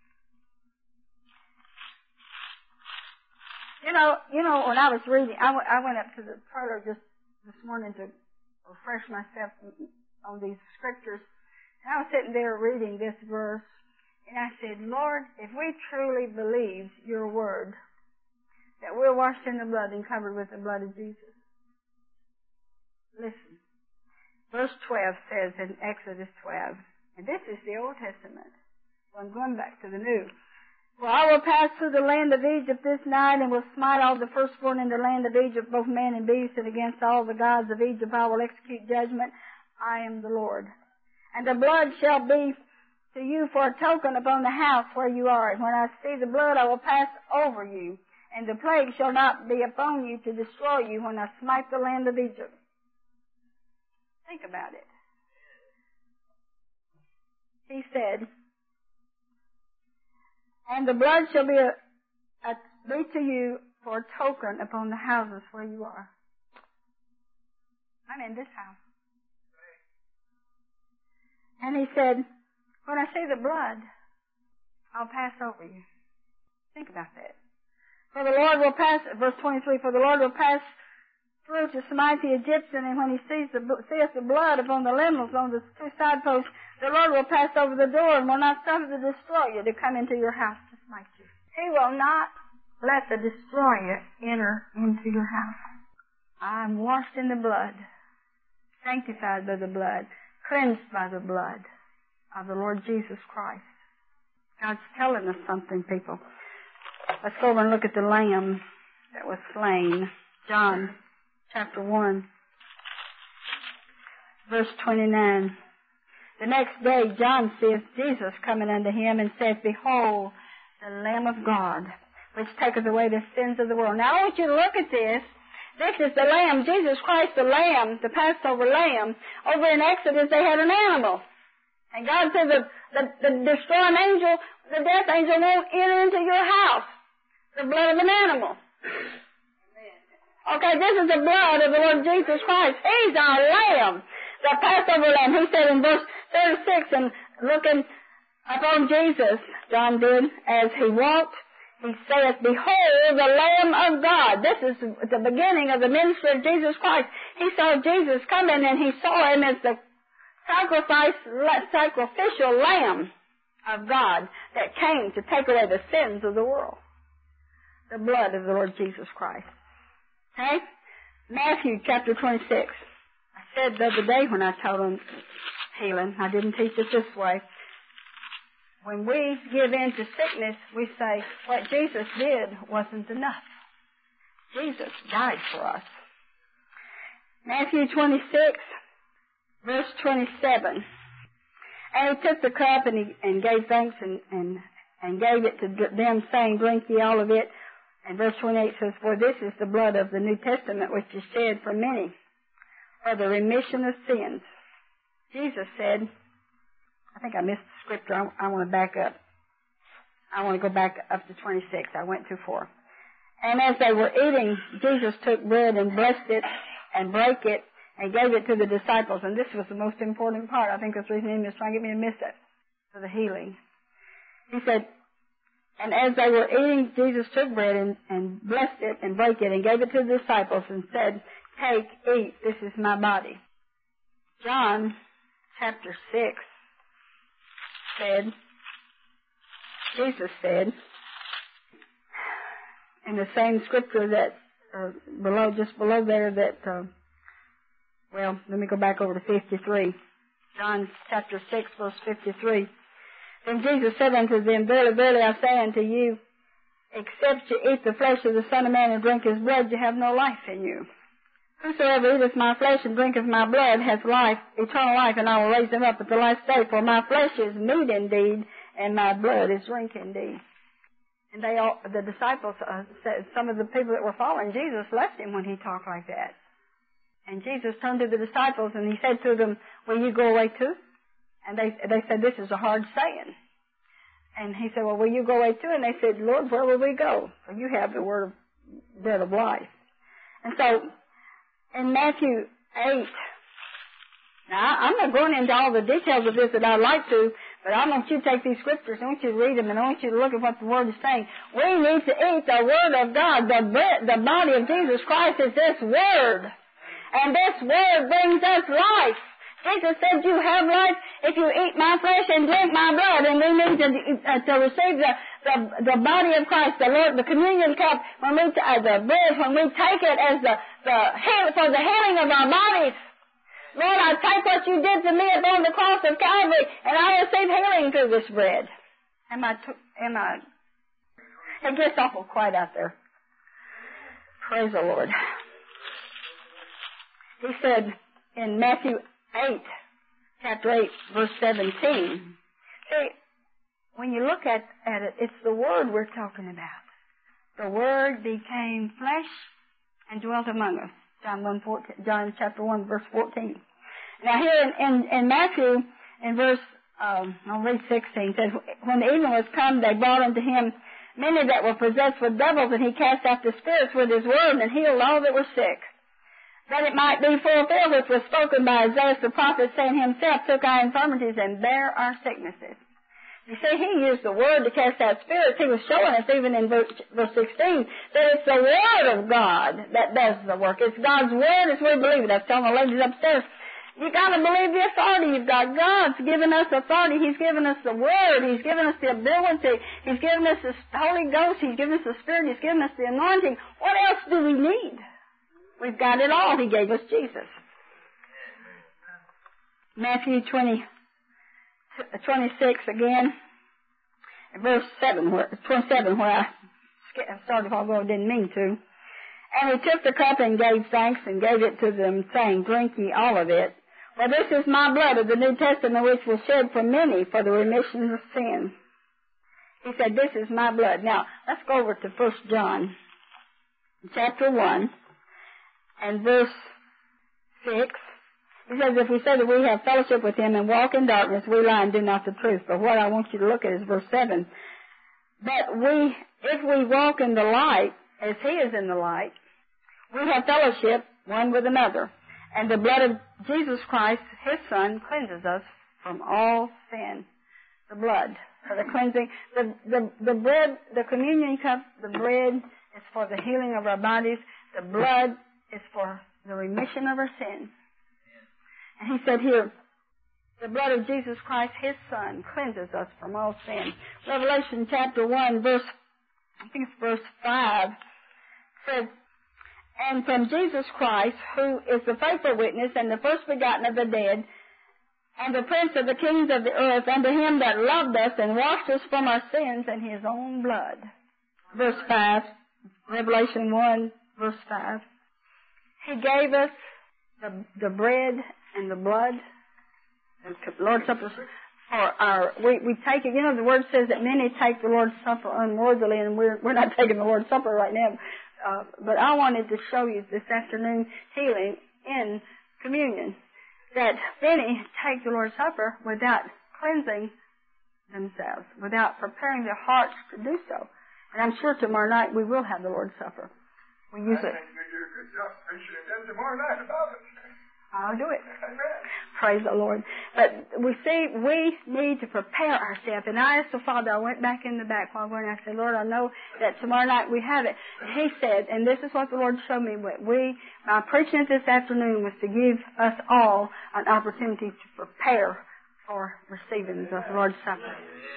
you know, when I was reading, I went up to the trailer just this morning to refresh myself on these scriptures, and I was sitting there reading this verse, and I said, Lord, if we truly believe your word, that we're washed in the blood and covered with the blood of Jesus. Listen. Verse 12 says in Exodus 12, and this is the Old Testament. Well, I'm going back to the New. For I will pass through the land of Egypt this night, and will smite all the firstborn in the land of Egypt, both man and beast, and against all the gods of Egypt I will execute judgment. I am the Lord. And the blood shall be to you for a token upon the house where you are. And when I see the blood, I will pass over you, and the plague shall not be upon you to destroy you when I smite the land of Egypt. Think about it. he said, and the blood shall be to you for a token upon the houses where you are. I'm in this house. And he said, when I see the blood, I'll pass over you. Think about that. For the Lord will pass, verse 23, for the Lord will pass through to smite the Egyptian, and when he seeth the blood upon the lintels on the two side posts, the Lord will pass over the door and will not suffer the destroyer to come into your house to smite you. He will not let the destroyer enter into your house. I'm washed in the blood, sanctified by the blood, cleansed by the blood of the Lord Jesus Christ. God's telling us something, people. Let's go over and look at the Lamb that was slain. John chapter 1, verse 29. The next day John seeth Jesus coming unto him, and saith, Behold, the Lamb of God, which taketh away the sins of the world. Now I want you to look at this. This is the Lamb, Jesus Christ, the Lamb, the Passover Lamb. Over in Exodus they had an animal. And God said the destroying angel, the death angel, won't enter into your house. The blood of an animal. Okay, this is the blood of the Lord Jesus Christ. He's our Lamb, the Passover Lamb. He said in verse 36, and looking upon Jesus, John did, as he walked, he saith, Behold, the Lamb of God. This is the beginning of the ministry of Jesus Christ. He saw Jesus coming, and he saw him as the sacrificial Lamb of God that came to take away the sins of the world. The blood of the Lord Jesus Christ. Okay? Matthew chapter 26. I said the other day when I taught on healing, I didn't teach it this way. When we give in to sickness, we say, what Jesus did wasn't enough. Jesus died for us. Matthew 26, verse 27. And he took the cup and gave thanks and gave it to them, saying, Drink ye all of it. And verse 28 says, For this is the blood of the New Testament, which is shed for many, for the remission of sins. Jesus said, I think I missed the scripture. I want to back up. I want to go back up to 26. I went too far. And as they were eating, Jesus took bread and blessed it and broke it and gave it to the disciples. And this was the most important part. I think that's the reason he was trying to get me to miss it, for the healing. He said, and as they were eating, Jesus took bread and blessed it and broke it and gave it to the disciples and said, Take, eat, this is my body. John chapter 6 said, Jesus said, in the same scripture that just below there that, let me go back over to 53. John chapter 6, verse 53. Then Jesus said unto them, Verily, verily, I say unto you, except you eat the flesh of the Son of Man and drink his blood, you have no life in you. Whosoever eateth my flesh and drinketh my blood hath life, eternal life, and I will raise him up at the last day. For my flesh is meat indeed, and my blood is drink indeed. And the disciples, said, some of the people that were following Jesus left him when he talked like that. And Jesus turned to the disciples and he said to them, Will you go away too? And they said, This is a hard saying. And he said, Well, will you go away too? And they said, Lord, where will we go? For you have the word of bread of life. And so, in Matthew 8, now I'm not going into all the details of this that I'd like to, but I want you to take these scriptures, I want you to read them, and I want you to look at what the Word is saying. We need to eat the Word of God. The body of Jesus Christ is this Word. And this Word brings us life. Jesus said, You have life if you eat my flesh and drink my blood. And we need to receive the body of Christ, the communion cup, the bread, when we take it as for the healing of our bodies. Lord, I take what you did to me upon the cross of Calvary, and I receive healing through this bread. It gets awful quiet out there. Praise the Lord. He said in Matthew 8, chapter 8, verse 17. See, when you look at it, it's the Word we're talking about. The Word became flesh and dwelt among us. John chapter 1, verse 14. Now here in Matthew, in verse I'll read 16. It says, when the evening was come, they brought unto him many that were possessed with devils, and he cast out the spirits with his word, and healed all that were sick. That it might be fulfilled which was spoken by Isaiah the prophet, saying, himself took our infirmities and bare our sicknesses. You see, he used the word to cast out spirits. He was showing us even in verse 16 that it's the word of God that does the work. It's God's word as we believe it. I was telling the ladies upstairs, you got to believe the authority you've got. God's given us authority. He's given us the word. He's given us the ability. He's given us the Holy Ghost. He's given us the Spirit. He's given us the anointing. What else do we need? We've got it all. He gave us Jesus. Matthew 26 again, verse 27, where I started although I didn't mean to. And he took the cup and gave thanks and gave it to them, saying, drink ye all of it. For this is my blood of the New Testament, which was shed for many for the remission of sin. He said, this is my blood. Now, let's go over to 1 John, chapter 1, and verse 6. He says, if we say that we have fellowship with him and walk in darkness, we lie and do not the truth. But what I want you to look at is verse 7. But if we walk in the light, as he is in the light, we have fellowship one with another. And the blood of Jesus Christ, his Son, cleanses us from all sin. The blood for the cleansing. The bread, the communion cup, the bread is for the healing of our bodies. The blood is for the remission of our sins. And he said here, the blood of Jesus Christ, his Son, cleanses us from all sin. Revelation chapter 1, verse 5, says, and from Jesus Christ, who is the faithful witness and the first begotten of the dead, and the prince of the kings of the earth, unto him that loved us and washed us from our sins in his own blood. Verse 5, Revelation 1, verse 5. He gave us the bread and the blood, the Lord's Supper, for we take it. You know, the Word says that many take the Lord's Supper unworthily, and we're not taking the Lord's Supper right now. But I wanted to show you this afternoon healing in communion, that many take the Lord's Supper without cleansing themselves, without preparing their hearts to do so. And I'm sure tomorrow night we will have the Lord's Supper. We use it. I think we do a good job preaching again tomorrow night about it. I'll do it. Amen. Praise the Lord. But we see we need to prepare ourselves. And I asked the Father, I went back in the back while we're and I said, Lord, I know that tomorrow night we have it. And he said, and this is what the Lord showed me, my preaching this afternoon was to give us all an opportunity to prepare for receiving the Lord's Supper.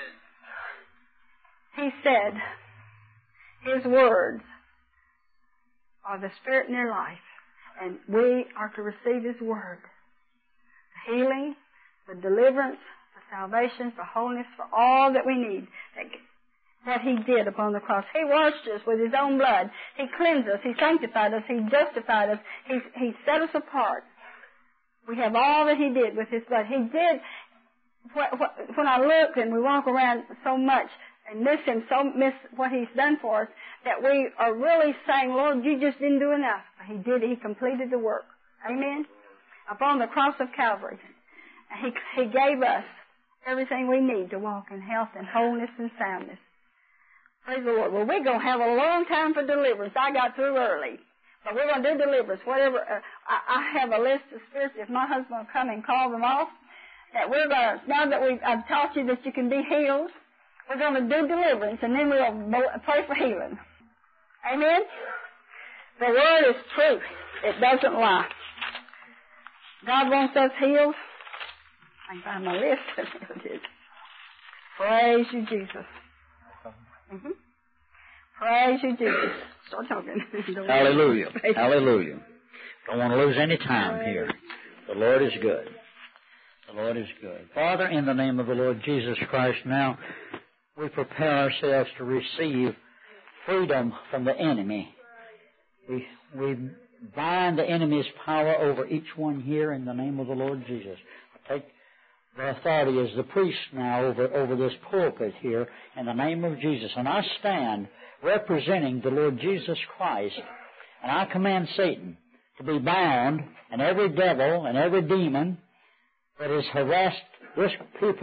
He said, his words are the spirit in their life. And we are to receive his word. The healing, the deliverance, the salvation, the wholeness, for all that we need. That he did upon the cross. He washed us with his own blood. He cleansed us. He sanctified us. He justified us. He set us apart. We have all that he did with his blood. He did, when I look and we walk around so much and miss what he's done for us, that we are really saying, Lord, you just didn't do enough. He did. He completed the work. Amen? Upon the cross of Calvary. He gave us everything we need to walk in health and wholeness and soundness. Praise the Lord. Well, we're going to have a long time for deliverance. I got through early. But we're going to do deliverance. Whatever. I have a list of spirits. If my husband will come and call them off, that we're going to, now that I've taught you that you can be healed, we're going to do deliverance, and then we'll pray for healing. Amen? The Word is truth. It doesn't lie. God wants us healed. I can find my list. There it is. Praise you, Jesus. Mm-hmm. Praise you, Jesus. Start talking. Hallelujah. Hallelujah. Don't want to lose any time here. The Lord is good. The Lord is good. Father, in the name of the Lord Jesus Christ, now we prepare ourselves to receive freedom from the enemy. We bind the enemy's power over each one here in the name of the Lord Jesus. I take the authority as the priest now over this pulpit here in the name of Jesus. And I stand representing the Lord Jesus Christ, and I command Satan to be bound, and every devil and every demon that has harassed this people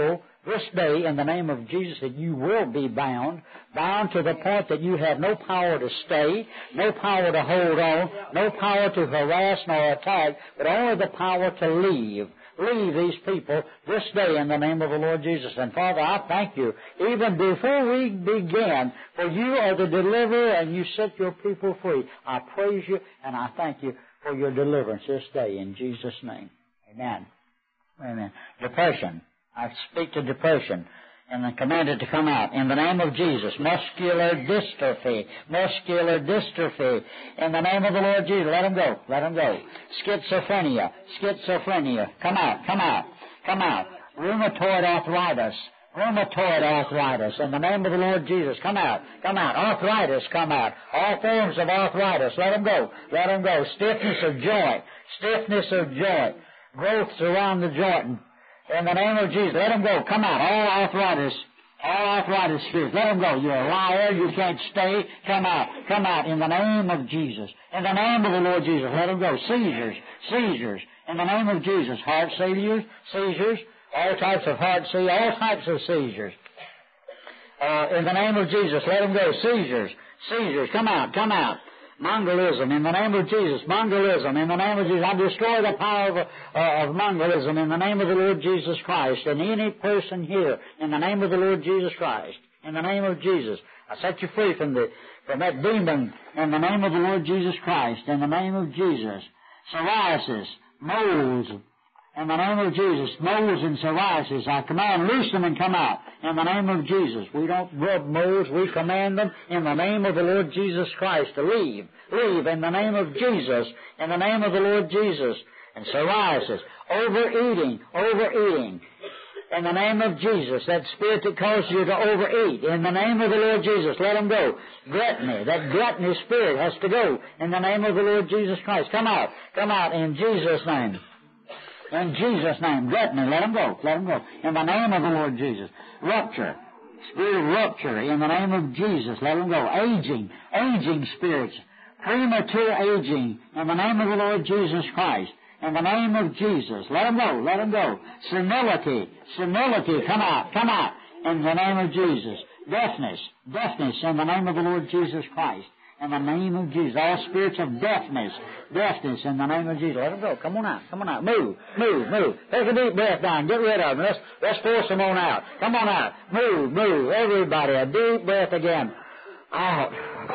this day in the name of Jesus that you will be bound to the point that you have no power to stay, no power to hold on, no power to harass nor attack, but only the power to leave. Leave these people this day in the name of the Lord Jesus. And Father, I thank you, even before we begin, for you are the deliverer and you set your people free. I praise you and I thank you for your deliverance this day in Jesus' name. Amen. Amen. Depression. I speak to depression and I command it to come out in the name of Jesus. Muscular dystrophy. Muscular dystrophy. In the name of the Lord Jesus. Let him go. Let him go. Schizophrenia. Schizophrenia. Come out. Come out. Come out. Rheumatoid arthritis. Rheumatoid arthritis. In the name of the Lord Jesus. Come out. Come out. Arthritis. Come out. All forms of arthritis. Let him go. Let him go. Stiffness of joint. Stiffness of joint. Growths around the joint. In the name of Jesus, let them go. Come out. All arthritis spirits. Let them go. You're a liar. You can't stay. Come out. Come out in the name of Jesus. In the name of the Lord Jesus, let them go. Seizures. Seizures. In the name of Jesus. Heart seizures. Seizures. All types of heart seizures. All types of seizures. In the name of Jesus, let them go. Seizures. Seizures. Come out. Come out. Mongolism, in the name of Jesus. Mongolism, in the name of Jesus. I destroy the power of Mongolism in the name of the Lord Jesus Christ. And any person here, in the name of the Lord Jesus Christ, in the name of Jesus, I set you free from that demon in the name of the Lord Jesus Christ, in the name of Jesus. Psoriasis, moles, in the name of Jesus, moles and psoriasis, I command, loose them and come out. In the name of Jesus. We don't rub moles, we command them in the name of the Lord Jesus Christ to leave. Leave in the name of Jesus, in the name of the Lord Jesus. And psoriasis, overeating, overeating. In the name of Jesus, that spirit that causes you to overeat, in the name of the Lord Jesus, let them go. Gluttony, that gluttony spirit has to go in the name of the Lord Jesus Christ. Come out in Jesus' name. In Jesus' name, gluttony, let him go, let him go. In the name of the Lord Jesus. Rupture, spirit of rupture, in the name of Jesus, let him go. Aging, aging spirits, premature aging, in the name of the Lord Jesus Christ. In the name of Jesus, let him go, let him go. Senility, senility, come out, in the name of Jesus. Deafness, deafness, in the name of the Lord Jesus Christ. In the name of Jesus. All spirits of deafness, deafness in the name of Jesus. Let them go. Come on out. Move. Take a deep breath down. Get rid of them. Let's force them on out. Come on out. Move. Everybody, a deep breath again. Out.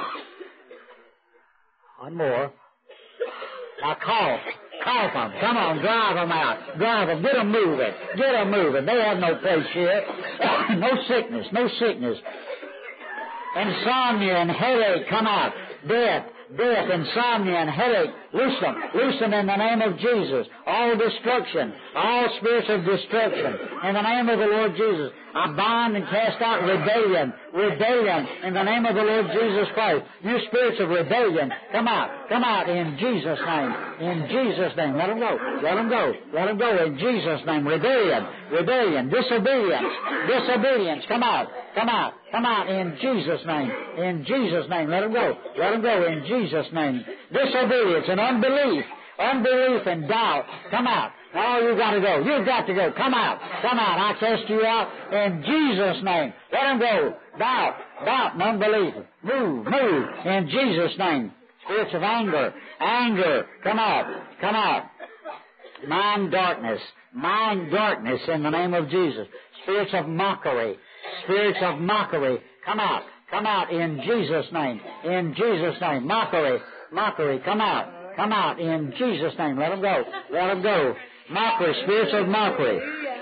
One more. Now cough them. Come on, drive them out. Drive them. Get them moving. They have no place here. No sickness. Insomnia and headache, come out. Death, insomnia and headache, loose them in the name of Jesus. All destruction, all spirits of destruction, in the name of the Lord Jesus. I bind and cast out rebellion in the name of the Lord Jesus Christ. You spirits of rebellion, come out in Jesus' name. Let them go in Jesus' name. Rebellion, disobedience, come out in Jesus' name. Let them go in Jesus' name. Disobedience and unbelief and doubt, come out. Oh, you've got to go. Come out. I cast you out in Jesus' name. Let them go. Doubt and unbelief. Move in Jesus' name. Spirits of anger, come out. Mind darkness in the name of Jesus. Spirits of mockery, come out in Jesus' name. Mockery, come out in Jesus' name. Let them go. Mockery, spirits of mockery.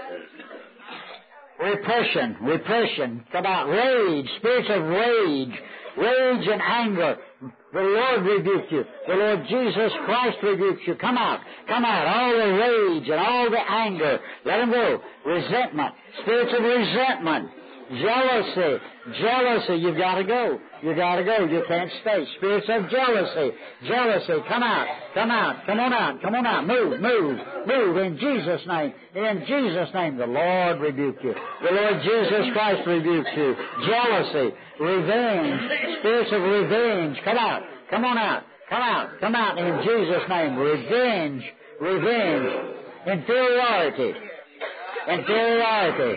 Repression, come out. Rage, spirits of rage and anger. The Lord rebuke you. The Lord Jesus Christ rebukes you. Come out. All the rage and all the anger. Let them go. Resentment, spirits of resentment. Jealousy, you've got to go. You can't stay. Spirits of jealousy, come on out. Move in Jesus' name. The Lord rebuke you. The Lord Jesus Christ rebukes you. Jealousy, revenge, spirits of revenge, come on out in Jesus' name. Revenge, inferiority,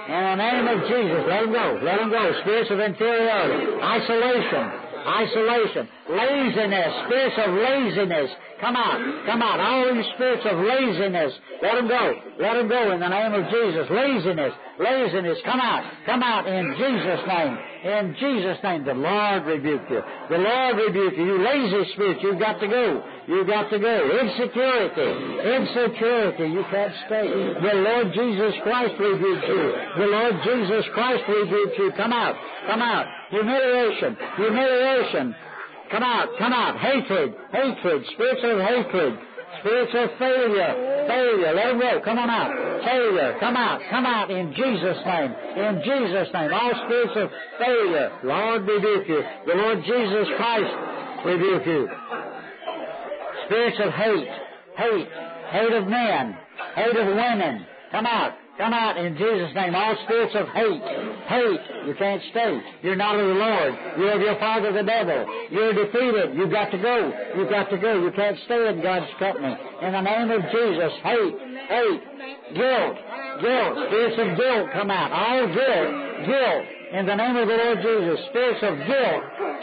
In the name of Jesus, let them go. Let them go. Spirits of inferiority, isolation, laziness, spirits of laziness. Come out. All these spirits of laziness, let them go. Let them go in the name of Jesus. Laziness, come out in Jesus' name. In Jesus' name, the Lord rebuke you. The Lord rebuke you. You lazy spirits, you've got to go. You've got to go. Insecurity, you can't stay. The Lord Jesus Christ rebukes you. The Lord Jesus Christ rebukes you. Come out. Humiliation. Come out. Hatred, spirits of hatred, spirits of failure. Let them go. Come on out. Failure, come out in Jesus' name. In Jesus' name. All spirits of failure, Lord rebuke you. The Lord Jesus Christ rebuke you. Spirits of hate of men, hate of women. Come out in Jesus' name. All spirits of hate. You can't stay. You're not of the Lord. You're of your father, the devil. You're defeated. You've got to go. You can't stay in God's company. In the name of Jesus, hate. Guilt. Spirits of guilt come out. All guilt. In the name of the Lord Jesus, spirits of guilt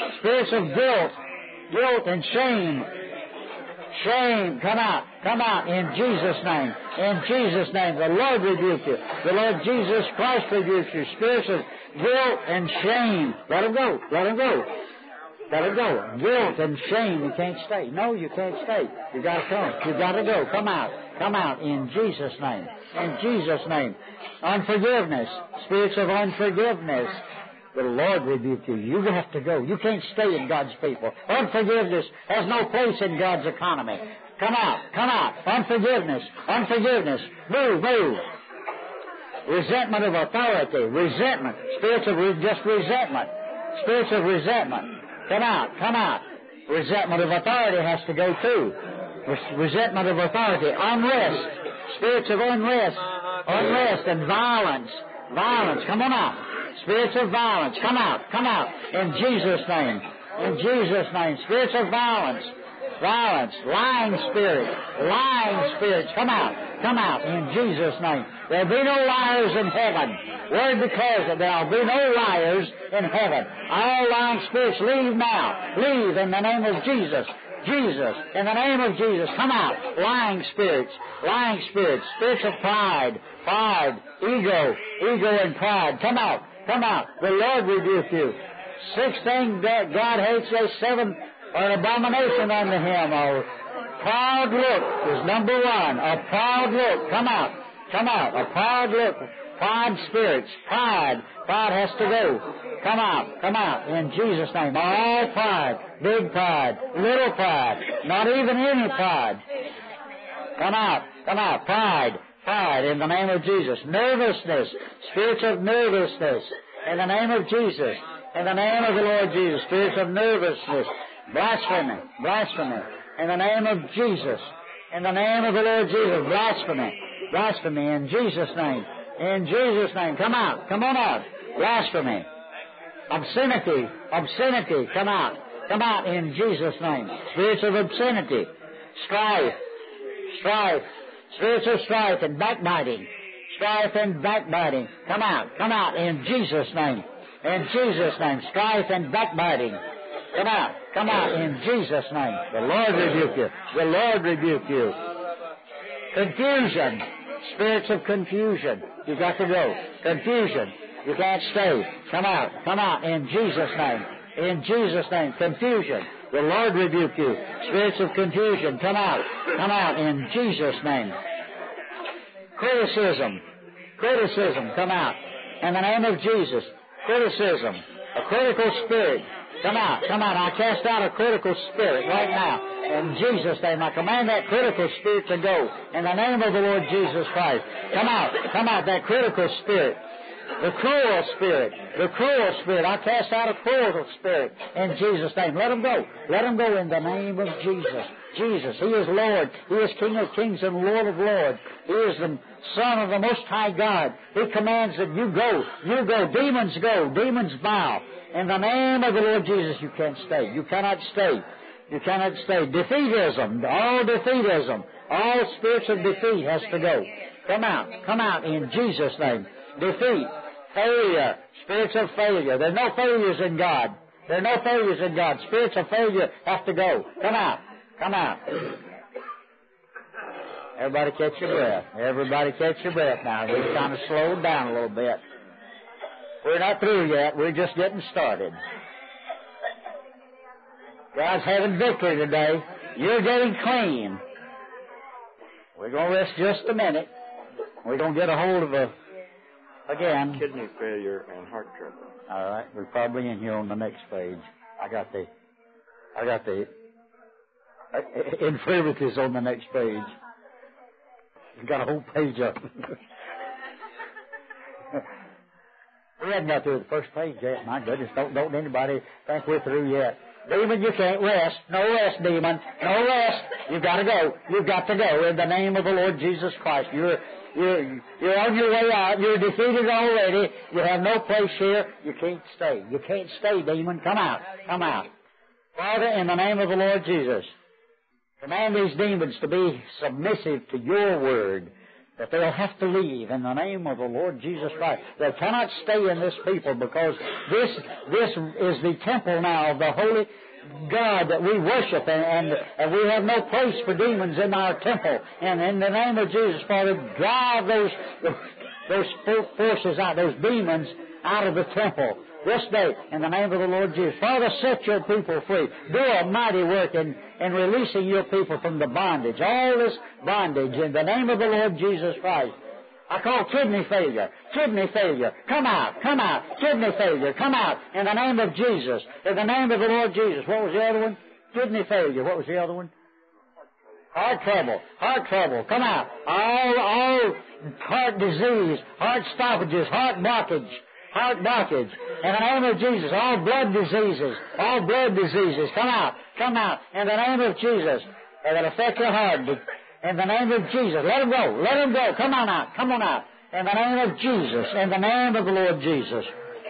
and shame, come out in Jesus' name. In Jesus' name, the Lord rebuke you. The Lord Jesus Christ rebukes you. Spirits of guilt and shame, let them go. Guilt and shame, you can't stay. No, you can't stay. You got to come. You got to go. Come out in Jesus' name. In Jesus' name. Unforgiveness, spirits of unforgiveness. The Lord rebuke you. You have to go. You can't stay in God's people. Unforgiveness has no place in God's economy. Come out. Unforgiveness. Move. Resentment of authority. Spirits of resentment. Come out. Resentment of authority has to go too. Resentment of authority. Unrest. Spirits of unrest and violence. Come on out. Spirits of violence, come out. In Jesus' name. Spirits of violence, lying spirits, come out. In Jesus' name. There'll be no liars in heaven. Word declares that there'll be no liars in heaven. All lying spirits, leave now. Leave in the name of Jesus. In the name of Jesus, come out. Lying spirits, spirits of pride, ego and pride, come out. The Lord rebuke you. 6 things that God hates, those 7 are an abomination unto Him. A proud look is number 1. A proud look. Come out. A proud look. Pride spirits. Pride has to go. Come out. In Jesus' name. All pride. Big pride. Little pride. Not even any pride. Come out. Pride in the name of Jesus. Nervousness, spirits of nervousness, in the name of Jesus. In the name of the Lord Jesus, spirits of nervousness, blasphemy, in the name of Jesus. In the name of the Lord Jesus, blasphemy, in Jesus' name. Come on out, blasphemy. Obscenity, come out in Jesus' name. Spirits of obscenity, strife, spirits of strife and backbiting. Come out in Jesus' name. Strife and backbiting. Come out in Jesus' name. The Lord rebuke you. Confusion. Spirits of confusion. You've got to go. Confusion. You can't stay. Come out in Jesus' name. Confusion. The Lord rebuke you. Spirits of confusion. Come out in Jesus' name. Criticism. Come out. In the name of Jesus. Criticism. A critical spirit. Come out. I cast out a critical spirit right now. In Jesus' name, I command that critical spirit to go. In the name of the Lord Jesus Christ. Come out, that critical spirit. The cruel spirit. I cast out a cruel spirit in Jesus' name. Let him go in the name of Jesus. He is Lord. He is King of kings and Lord of lords. He is the Son of the Most High God. He commands that you go. Demons go. Demons bow. In the name of the Lord Jesus, you can't stay. You cannot stay. Defeatism. All spirits of defeat has to go. Come out in Jesus' name. defeat, failure, spirits of failure. There's no failures in God. There are no failures in God. Spirits of failure have to go. Come out. Come out. Everybody catch your breath. Everybody catch your breath now. We've kind of slowed down a little bit. We're not through yet. We're just getting started. God's having victory today. You're getting clean. We're going to rest just a minute. We're going to get a hold of again. Kidney failure and heart trouble. All right. We're probably in here on the next page. I got the infirmities on the next page. You got a whole page up. We haven't got through the first page yet. My goodness, don't anybody think we're through yet. Demon, you can't rest. No rest, demon. No rest. You've got to go. You've got to go in the name of the Lord Jesus Christ. You're on your way out. You're defeated already. You have no place here. You can't stay. You can't stay, demon. Come out. Come out. Father, in the name of the Lord Jesus, command these demons to be submissive to your word, that they'll have to leave in the name of the Lord Jesus Christ. They cannot stay in this people because this is the temple now of the Holy God that we worship, and we have no place for demons in our temple. And in the name of Jesus, Father, drive those forces out, those demons out of the temple this day in the name of the Lord Jesus. Father, set your people free. Do a mighty work in releasing your people from the bondage, all this bondage, in the name of the Lord Jesus Christ. I call kidney failure. Kidney failure. Come out. Come out. Kidney failure. Come out in the name of Jesus. In the name of the Lord Jesus. What was the other one? Kidney failure. What was the other one? Heart trouble. Heart trouble. Come out. All heart disease, heart stoppages, heart blockage. Heart blockage. In the name of Jesus, all blood diseases, come out, come out. In the name of Jesus, that affect your heart. In the name of Jesus, let them go, come on out. In the name of Jesus, in the name of the Lord Jesus.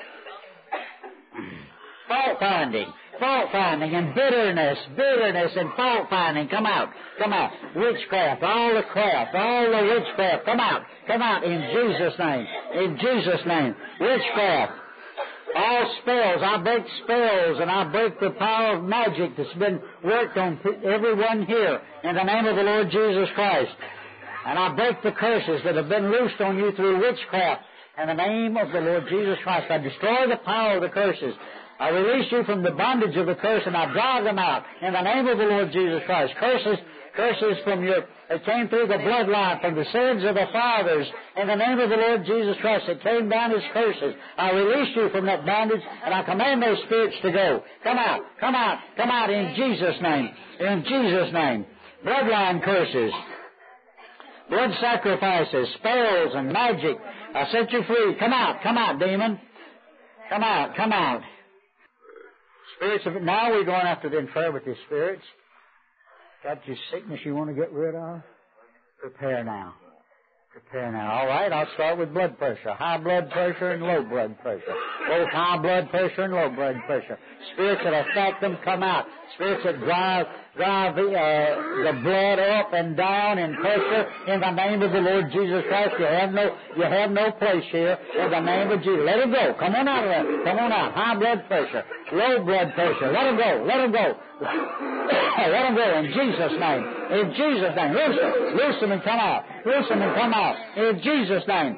Fault finding and bitterness and fault finding, come out. Witchcraft, all the witchcraft, come out in Jesus' name, witchcraft, all spells, I break spells and I break the power of magic that's been worked on everyone here in the name of the Lord Jesus Christ, and I break the curses that have been loosed on you through witchcraft in the name of the Lord Jesus Christ. I destroy the power of the curses. I release you from the bondage of the curse, and I drive them out in the name of the Lord Jesus Christ. Curses that came through the bloodline, from the sins of the fathers, in the name of the Lord Jesus Christ, that came down as curses. I release you from that bondage, and I command those spirits to go. Come out in Jesus' name. Bloodline curses, blood sacrifices, spells, and magic. I set you free. Come out, demon. Come out. Spirits of, now we're going after the infirmity spirits. Got your sickness you want to get rid of? Prepare now. All right, I'll start with blood pressure. High blood pressure and low blood pressure. Both high blood pressure and low blood pressure. Spirits that affect them, come out. Spirits that drive the blood up and down in pressure, in the name of the Lord Jesus Christ. You have no place here in the name of Jesus. Let them go. Come on out of that. Come on out. High blood pressure, low blood pressure. Let them go. Let them go in Jesus' name. In Jesus' name. Loose them and come out. In Jesus' name.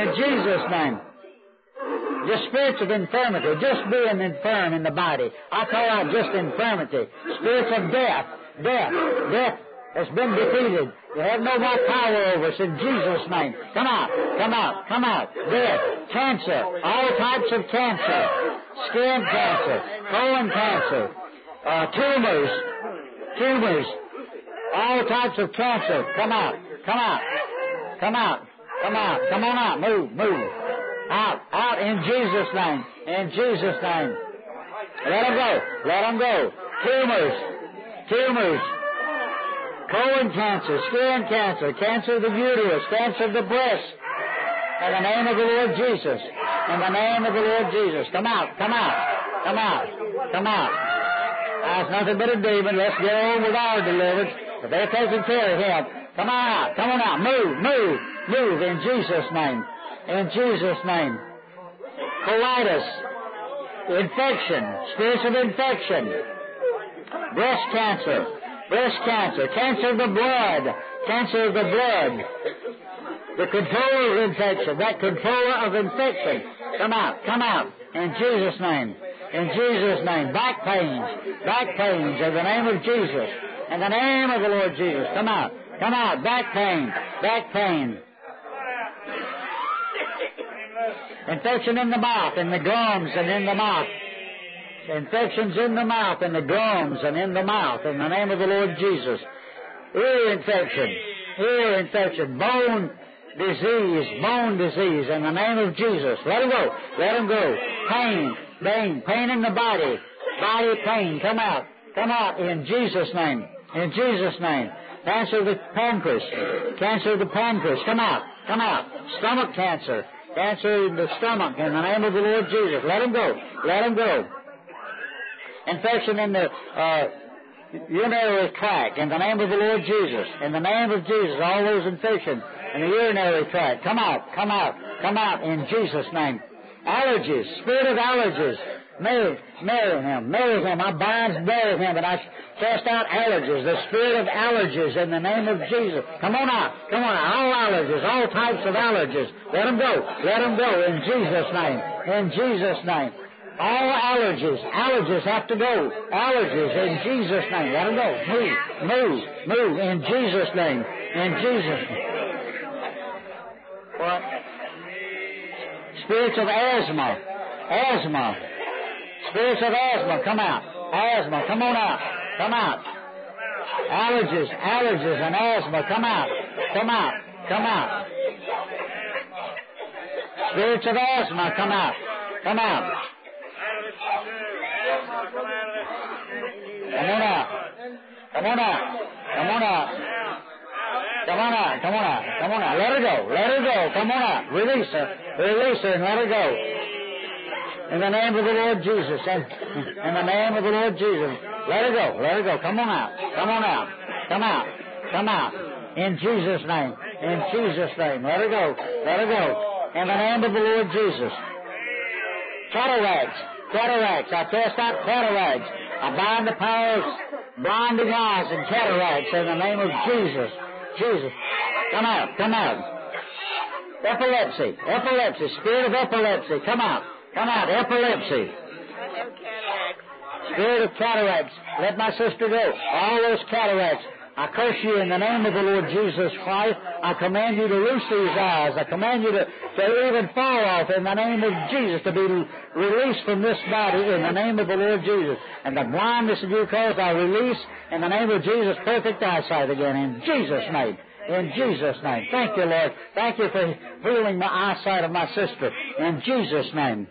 Just spirits of infirmity, just being infirm in the body. I call out just infirmity. Spirits of death has been defeated. You have no more power over us in Jesus' name. Come out. Death, cancer, all types of cancer, skin cancer, colon cancer, tumors, all types of cancer. Come on out. Move. Out in Jesus' name. Let them go. Tumors, colon cancer, skin cancer, cancer of the uterus, cancer of the breast. In the name of the Lord Jesus. Come out. That's nothing but a demon. Let's get on with our deliverance. But they're taking care of him. Come on out. Move in Jesus' name. In Jesus' name. Colitis. Infection. Spirits of infection. Breast cancer. Breast cancer. Cancer of the blood. Cancer of the blood. The controller of infection. That controller of infection. Come out. Come out. In Jesus' name. In Jesus' name. Back pains. Back pains. In the name of Jesus. In the name of the Lord Jesus. Come out. Come out. Back pain. Back pain. Infection in the mouth, in the gums, and in the mouth. Infections in the mouth, in the gums, and in the mouth. In the name of the Lord Jesus. Ear infection. Ear infection. Bone disease. Bone disease. In the name of Jesus. Let him go. Let him go. Pain. Pain. Pain in the body. Body pain. Come out. Come out in Jesus' name. In Jesus' name. Cancer of the pancreas. Cancer of the pancreas. Come out. Come out. Stomach cancer. Cancer in the stomach. In the name of the Lord Jesus. Let him go. Let him go. Infection in the urinary tract. In the name of the Lord Jesus. In the name of Jesus. All those infections in the urinary tract. Come out. Come out. Come out in Jesus' name. Allergies. Spirit of allergies. Marry him. Marry him. I bind, marry him, and I cast out allergies. The spirit of allergies in the name of Jesus. Come on out. Come on out. All allergies. All types of allergies. Let them go. Let them go in Jesus' name. In Jesus' name. All allergies. Allergies have to go. Allergies in Jesus' name. Let them go. Move. Move. Move in Jesus' name. In Jesus' name. What? Spirits of asthma. Asthma. Spirits of asthma, come out. Asthma, come on out. Come out. Allergies, allergies and asthma, come out. Come out. Come out. Spirits of asthma, come out. Come out. Come on out. Come on out. Come on out. Come on out. Come on out. Come on out. Let her go. Let her go. Come on out. Release her. Release her and let her go. In the name of the Lord Jesus. In the name of the Lord Jesus. Let her go. Let her go. Come on out. Come on out. Come out. Come out. In Jesus' name. In Jesus' name. Let her go. Let her go. In the name of the Lord Jesus. Cataracts. Cataracts. I cast out cataracts. I bind the power of blinding eyes and cataracts in the name of Jesus. Jesus. Come out. Come out. Epilepsy. Epilepsy. Spirit of epilepsy. Come out. Come out. Epilepsy. Spirit of cataracts. Let my sister go. All those cataracts. I curse you in the name of the Lord Jesus Christ. I command you to loose these eyes. I command you to even fall off in the name of Jesus, to be released from this body in the name of the Lord Jesus. And the blindness that you caused, I release in the name of Jesus perfect eyesight again in Jesus' name. In Jesus' name. Thank you, Lord. Thank you for healing the eyesight of my sister. In Jesus' name.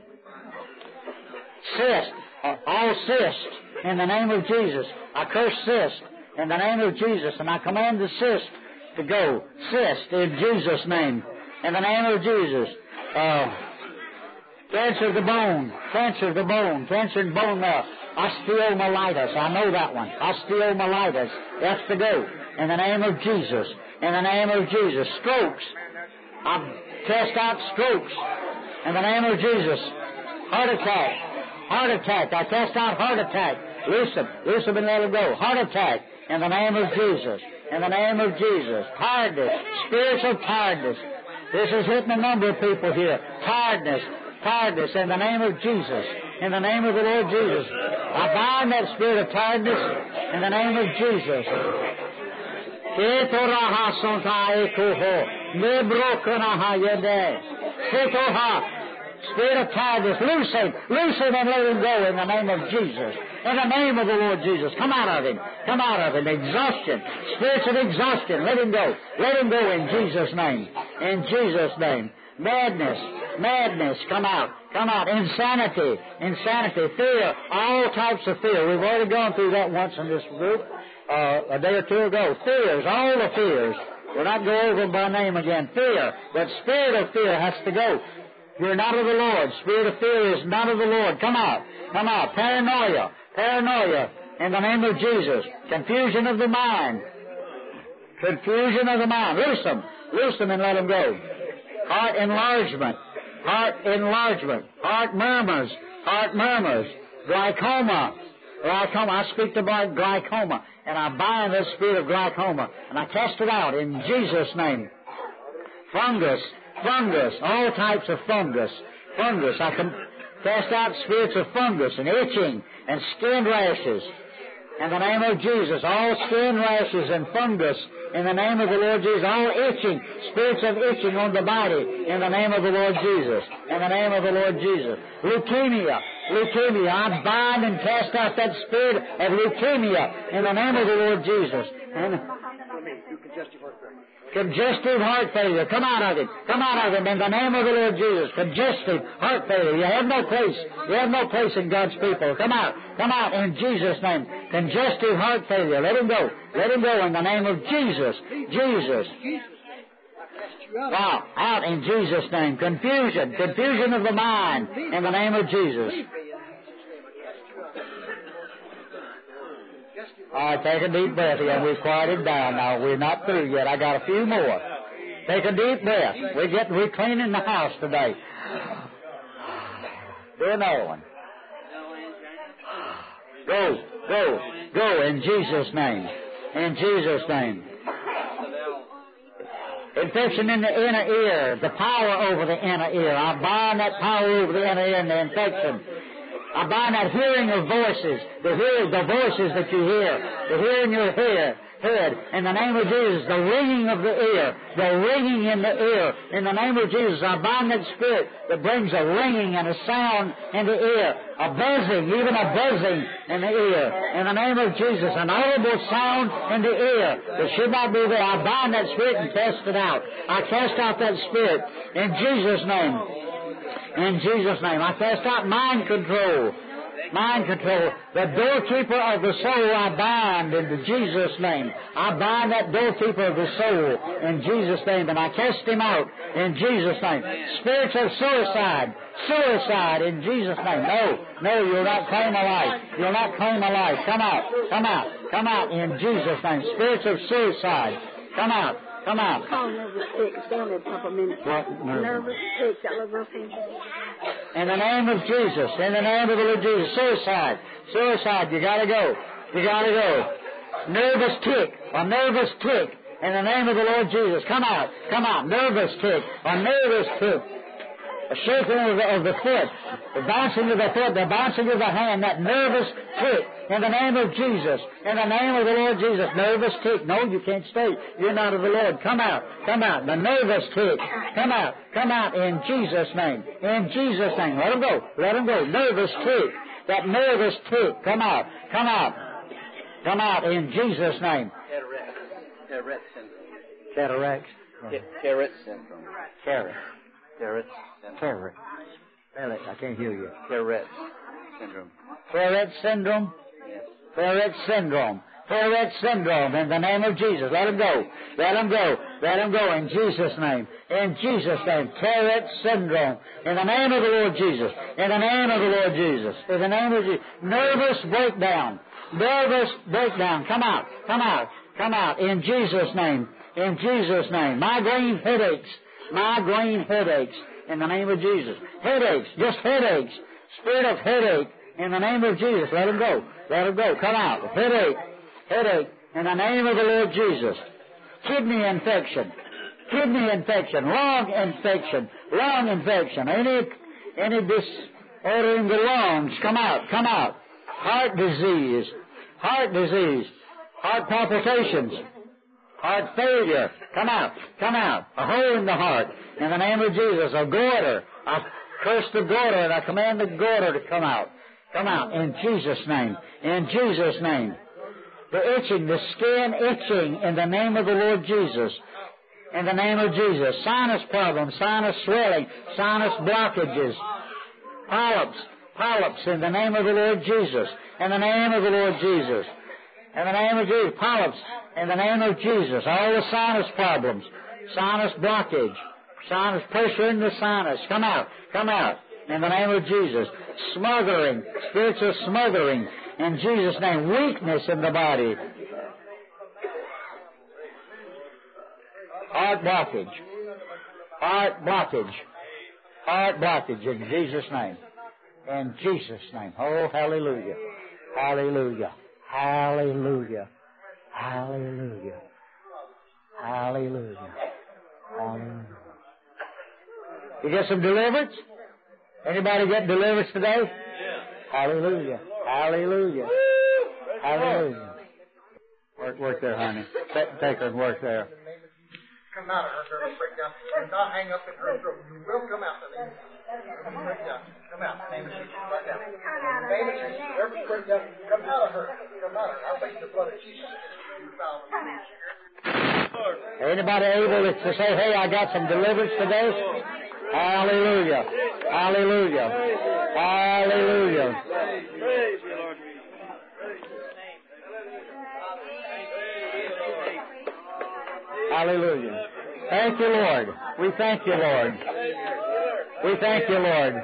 Cyst. All cysts. In the name of Jesus. I curse cyst. In the name of Jesus, and I command the cyst to go. Cyst, in Jesus' name. In the name of Jesus. Cancer of the bone. Cancer of the bone. Cancer in bone marrow. Osteomyelitis. I know that one. Osteomyelitis. That's to go. In the name of Jesus. In the name of Jesus. Strokes. I cast out strokes. In the name of Jesus. Heart attack. Heart attack. I cast out heart attack. Loose them. Loose them and let them go. Heart attack. In the name of Jesus. In the name of Jesus. Tiredness. Spiritual tiredness. This is hitting a number of people here. Tiredness. Tiredness. In the name of Jesus. In the name of the Lord Jesus. I bind that spirit of tiredness in the name of Jesus. Spirit of tiredness, loose him and let him go in the name of Jesus. In the name of the Lord Jesus. Come out of him. Come out of him. Exhaustion. Spirits of exhaustion. Let him go. Let him go in Jesus' name. In Jesus' name. Madness. Madness. Come out. Come out. Insanity. Insanity. Fear. All types of fear. We've already gone through that once in this group a day or two ago. Fears. All the fears. We'll not go over them by name again. Fear. That spirit of fear has to go. You're not of the Lord. Spirit of fear is not of the Lord. Come out. Come out. Paranoia. Paranoia. In the name of Jesus. Confusion of the mind. Confusion of the mind. Loose them. Loose them and let them go. heart enlargement, heart murmurs, glaucoma. I speak about glaucoma, and I bind the spirit of glaucoma, and I cast it out in Jesus' name. Fungus, all types of fungus. I can cast out spirits of fungus and itching and skin rashes. In the name of Jesus, all skin rashes and fungus, in the name of the Lord Jesus, all itching, spirits of itching on the body, in the name of the Lord Jesus, in the name of the Lord Jesus. Leukemia, I bind and cast out that spirit of leukemia, in the name of the Lord Jesus. Congestive heart failure, come out of it, in the name of the Lord Jesus. Congestive heart failure, you have no place in God's people. Come out in Jesus' name. Congestive heart failure, let him go in the name of Jesus. Wow, out in Jesus' name. Confusion of the mind, in the name of Jesus. All right, take a deep breath again. We've quieted down now. We're not through yet. I got a few more. Take a deep breath. We're cleaning the house today. Do another one. Go in Jesus' name. In Jesus' name. Infection in the inner ear, the power over the inner ear. I bind that power over the inner ear and the infection. I bind that hearing of voices, the voices that you hear, the hear in your head, in the name of Jesus, the ringing of the ear, the ringing in the ear, in the name of Jesus. I bind that spirit that brings a ringing and a sound in the ear, a buzzing, even a buzzing in the ear, in the name of Jesus, an audible sound in the ear that should not be there. I bind that spirit and cast it out. I cast out that spirit in Jesus' name. In Jesus' name. I cast out mind control. The doorkeeper of the soul I bind in Jesus' name. I bind that doorkeeper of the soul in Jesus' name, and I cast him out in Jesus' name. Spirits of suicide in Jesus' name. No, you'll not claim a life. Come out in Jesus' name. Spirits of suicide, come out. Call nervous tick. Stay on there a couple minutes. What? Nervous tick. That little girl thing. In the name of Jesus. In the name of the Lord Jesus. Suicide. You gotta go. Nervous tick. A nervous tick. In the name of the Lord Jesus. Come out. Nervous tick. A nervous tick. A shaking of the foot. The bouncing of the foot. The bouncing of the hand. That nervous tick. In the name of Jesus. In the name of the Lord Jesus. Nervous tick. No, you can't stay. You're not of the Lord. Come out. The nervous tick. Come out in Jesus' name. In Jesus' name. Let him go. Nervous tick. That nervous tick. Come out in Jesus' name. Cataract syndrome. Carrot. I can't hear you. Tourette syndrome. Tourette syndrome. In the name of Jesus. Let him go. In Jesus' name. Tourette syndrome. In the name of the Lord Jesus. In the name of Jesus. Nervous breakdown. Come out. In Jesus' name. Migraine headaches. In the name of Jesus. Just headaches. Spirit of headache. In the name of Jesus. Let him go. Come out. Headache. In the name of the Lord Jesus. Kidney infection. Lung infection. Any disorder in the lungs. Come out. Heart disease. Heart palpitations. Heart failure. Come out. A hole in the heart. In the name of Jesus. A goiter. I curse the goiter and I command the goiter to come out. In Jesus' name. The itching, the skin itching in the name of the Lord Jesus. In the name of Jesus. Sinus problems, sinus swelling, sinus blockages. Polyps in the name of the Lord Jesus. In the name of the Lord Jesus. Polyps in the name of Jesus. All the sinus problems, sinus blockage, sinus pressure in the sinus. Come out. In the name of Jesus. Smothering, spirits of smothering. In Jesus' name. Weakness in the body. Heart Heart blockage. Heart blockage in Jesus' name. In Jesus' name. Oh, hallelujah. Hallelujah. Hallelujah. Hallelujah. Hallelujah. Hallelujah. You get some deliverance? Anybody get deliverance today? Hallelujah. Hallelujah. Hallelujah. Work there, honey. Take her and work there. Come out of her nervous breakdown. Do not hang up in her throat. You will come out. Come out. Name of Jesus. Right now. Name of Jesus. Nervous breakdown. Come out of her. Come out of her. I face the blood of Jesus. Anybody able to say, hey, I got some deliverance today? Hallelujah. Hallelujah. Hallelujah. Hallelujah. Thank you, Lord. We thank you, Lord. We thank you, Lord.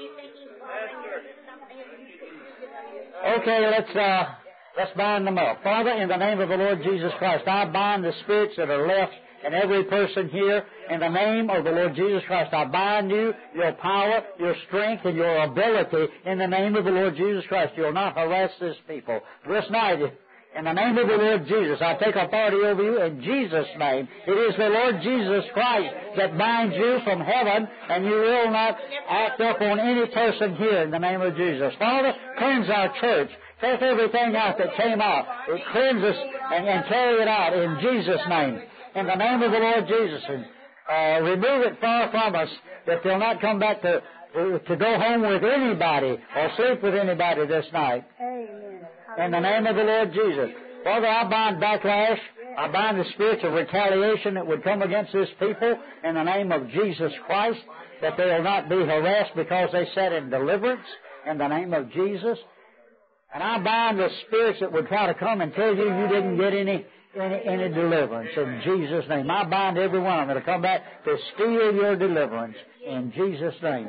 Okay, let's bind them up. Father, in the name of the Lord Jesus Christ, I bind the spirits that are left in every person here. In the name of the Lord Jesus Christ, I bind you, your power, your strength, and your ability. In the name of the Lord Jesus Christ, you will not harass this people. This night, in the name of the Lord Jesus, I take authority over you in Jesus' name. It is the Lord Jesus Christ that binds you from heaven, and you will not act up on any person here in the name of Jesus. Father, cleanse our church. Take everything out that came out. It cleanse us and carry it out in Jesus' name. In the name of the Lord Jesus. And remove it far from us, that they'll not come back to go home with anybody or sleep with anybody this night. Amen. In the name of the Lord Jesus. Father, I bind backlash. I bind the spirits of retaliation that would come against this people in the name of Jesus Christ, that they will not be harassed because they sat in deliverance in the name of Jesus. And I bind the spirits that would try to come and tell you you didn't get any deliverance in Jesus' name. I bind every one of them to come back to steal your deliverance in Jesus' name.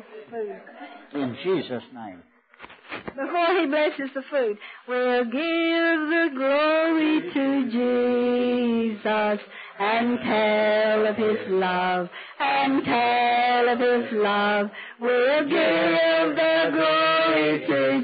In Jesus' name. Before he blesses the food, we'll give the glory to Jesus and tell of his love, and tell of his love. We'll give the glory to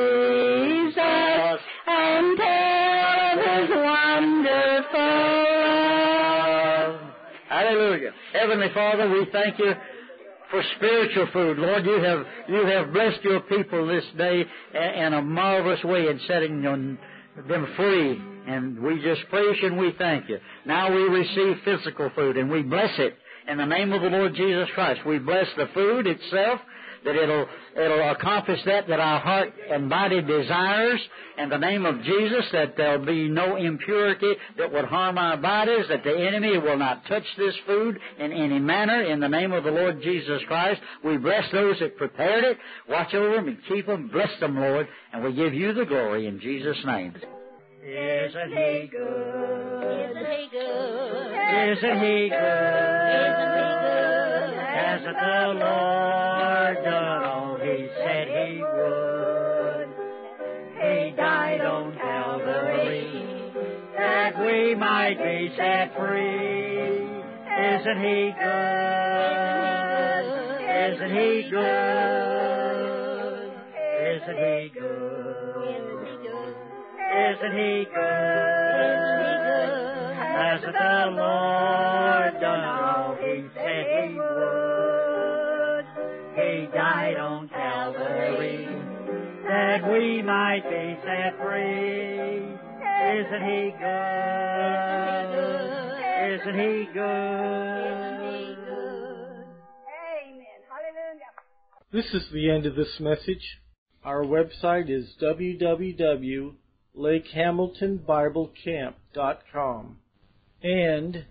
Jesus and tell of his wonderful love. Hallelujah. Heavenly Father, we thank you for spiritual food. Lord, you have blessed your people this day in a marvelous way in setting them free. And we just praise you and we thank you. Now we receive physical food and we bless it in the name of the Lord Jesus Christ. We bless the food itself, that it'll accomplish that our heart and body desires in the name of Jesus, that there'll be no impurity that would harm our bodies, that the enemy will not touch this food in any manner in the name of the Lord Jesus Christ. We bless those that prepared it. Watch over them and keep them. Bless them, Lord, and we give you the glory in Jesus' name. Isn't he good? Isn't he good? Isn't he good? Isn't he good? Hasn't the Lord done all he said he would? He died on Calvary that we might be set free. Isn't he good? Isn't he good? Isn't he good? Isn't he good? Hasn't the Lord done all he said he would? He died on Calvary that we might be set free. Isn't he good? Isn't he good? Amen. Hallelujah. This is the end of this message. Our website is www.lakehamiltonbiblecamp.com and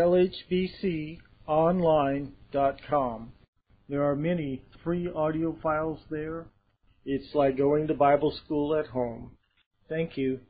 lhbconline.com. There are many free audio files there. It's like going to Bible school at home. Thank you.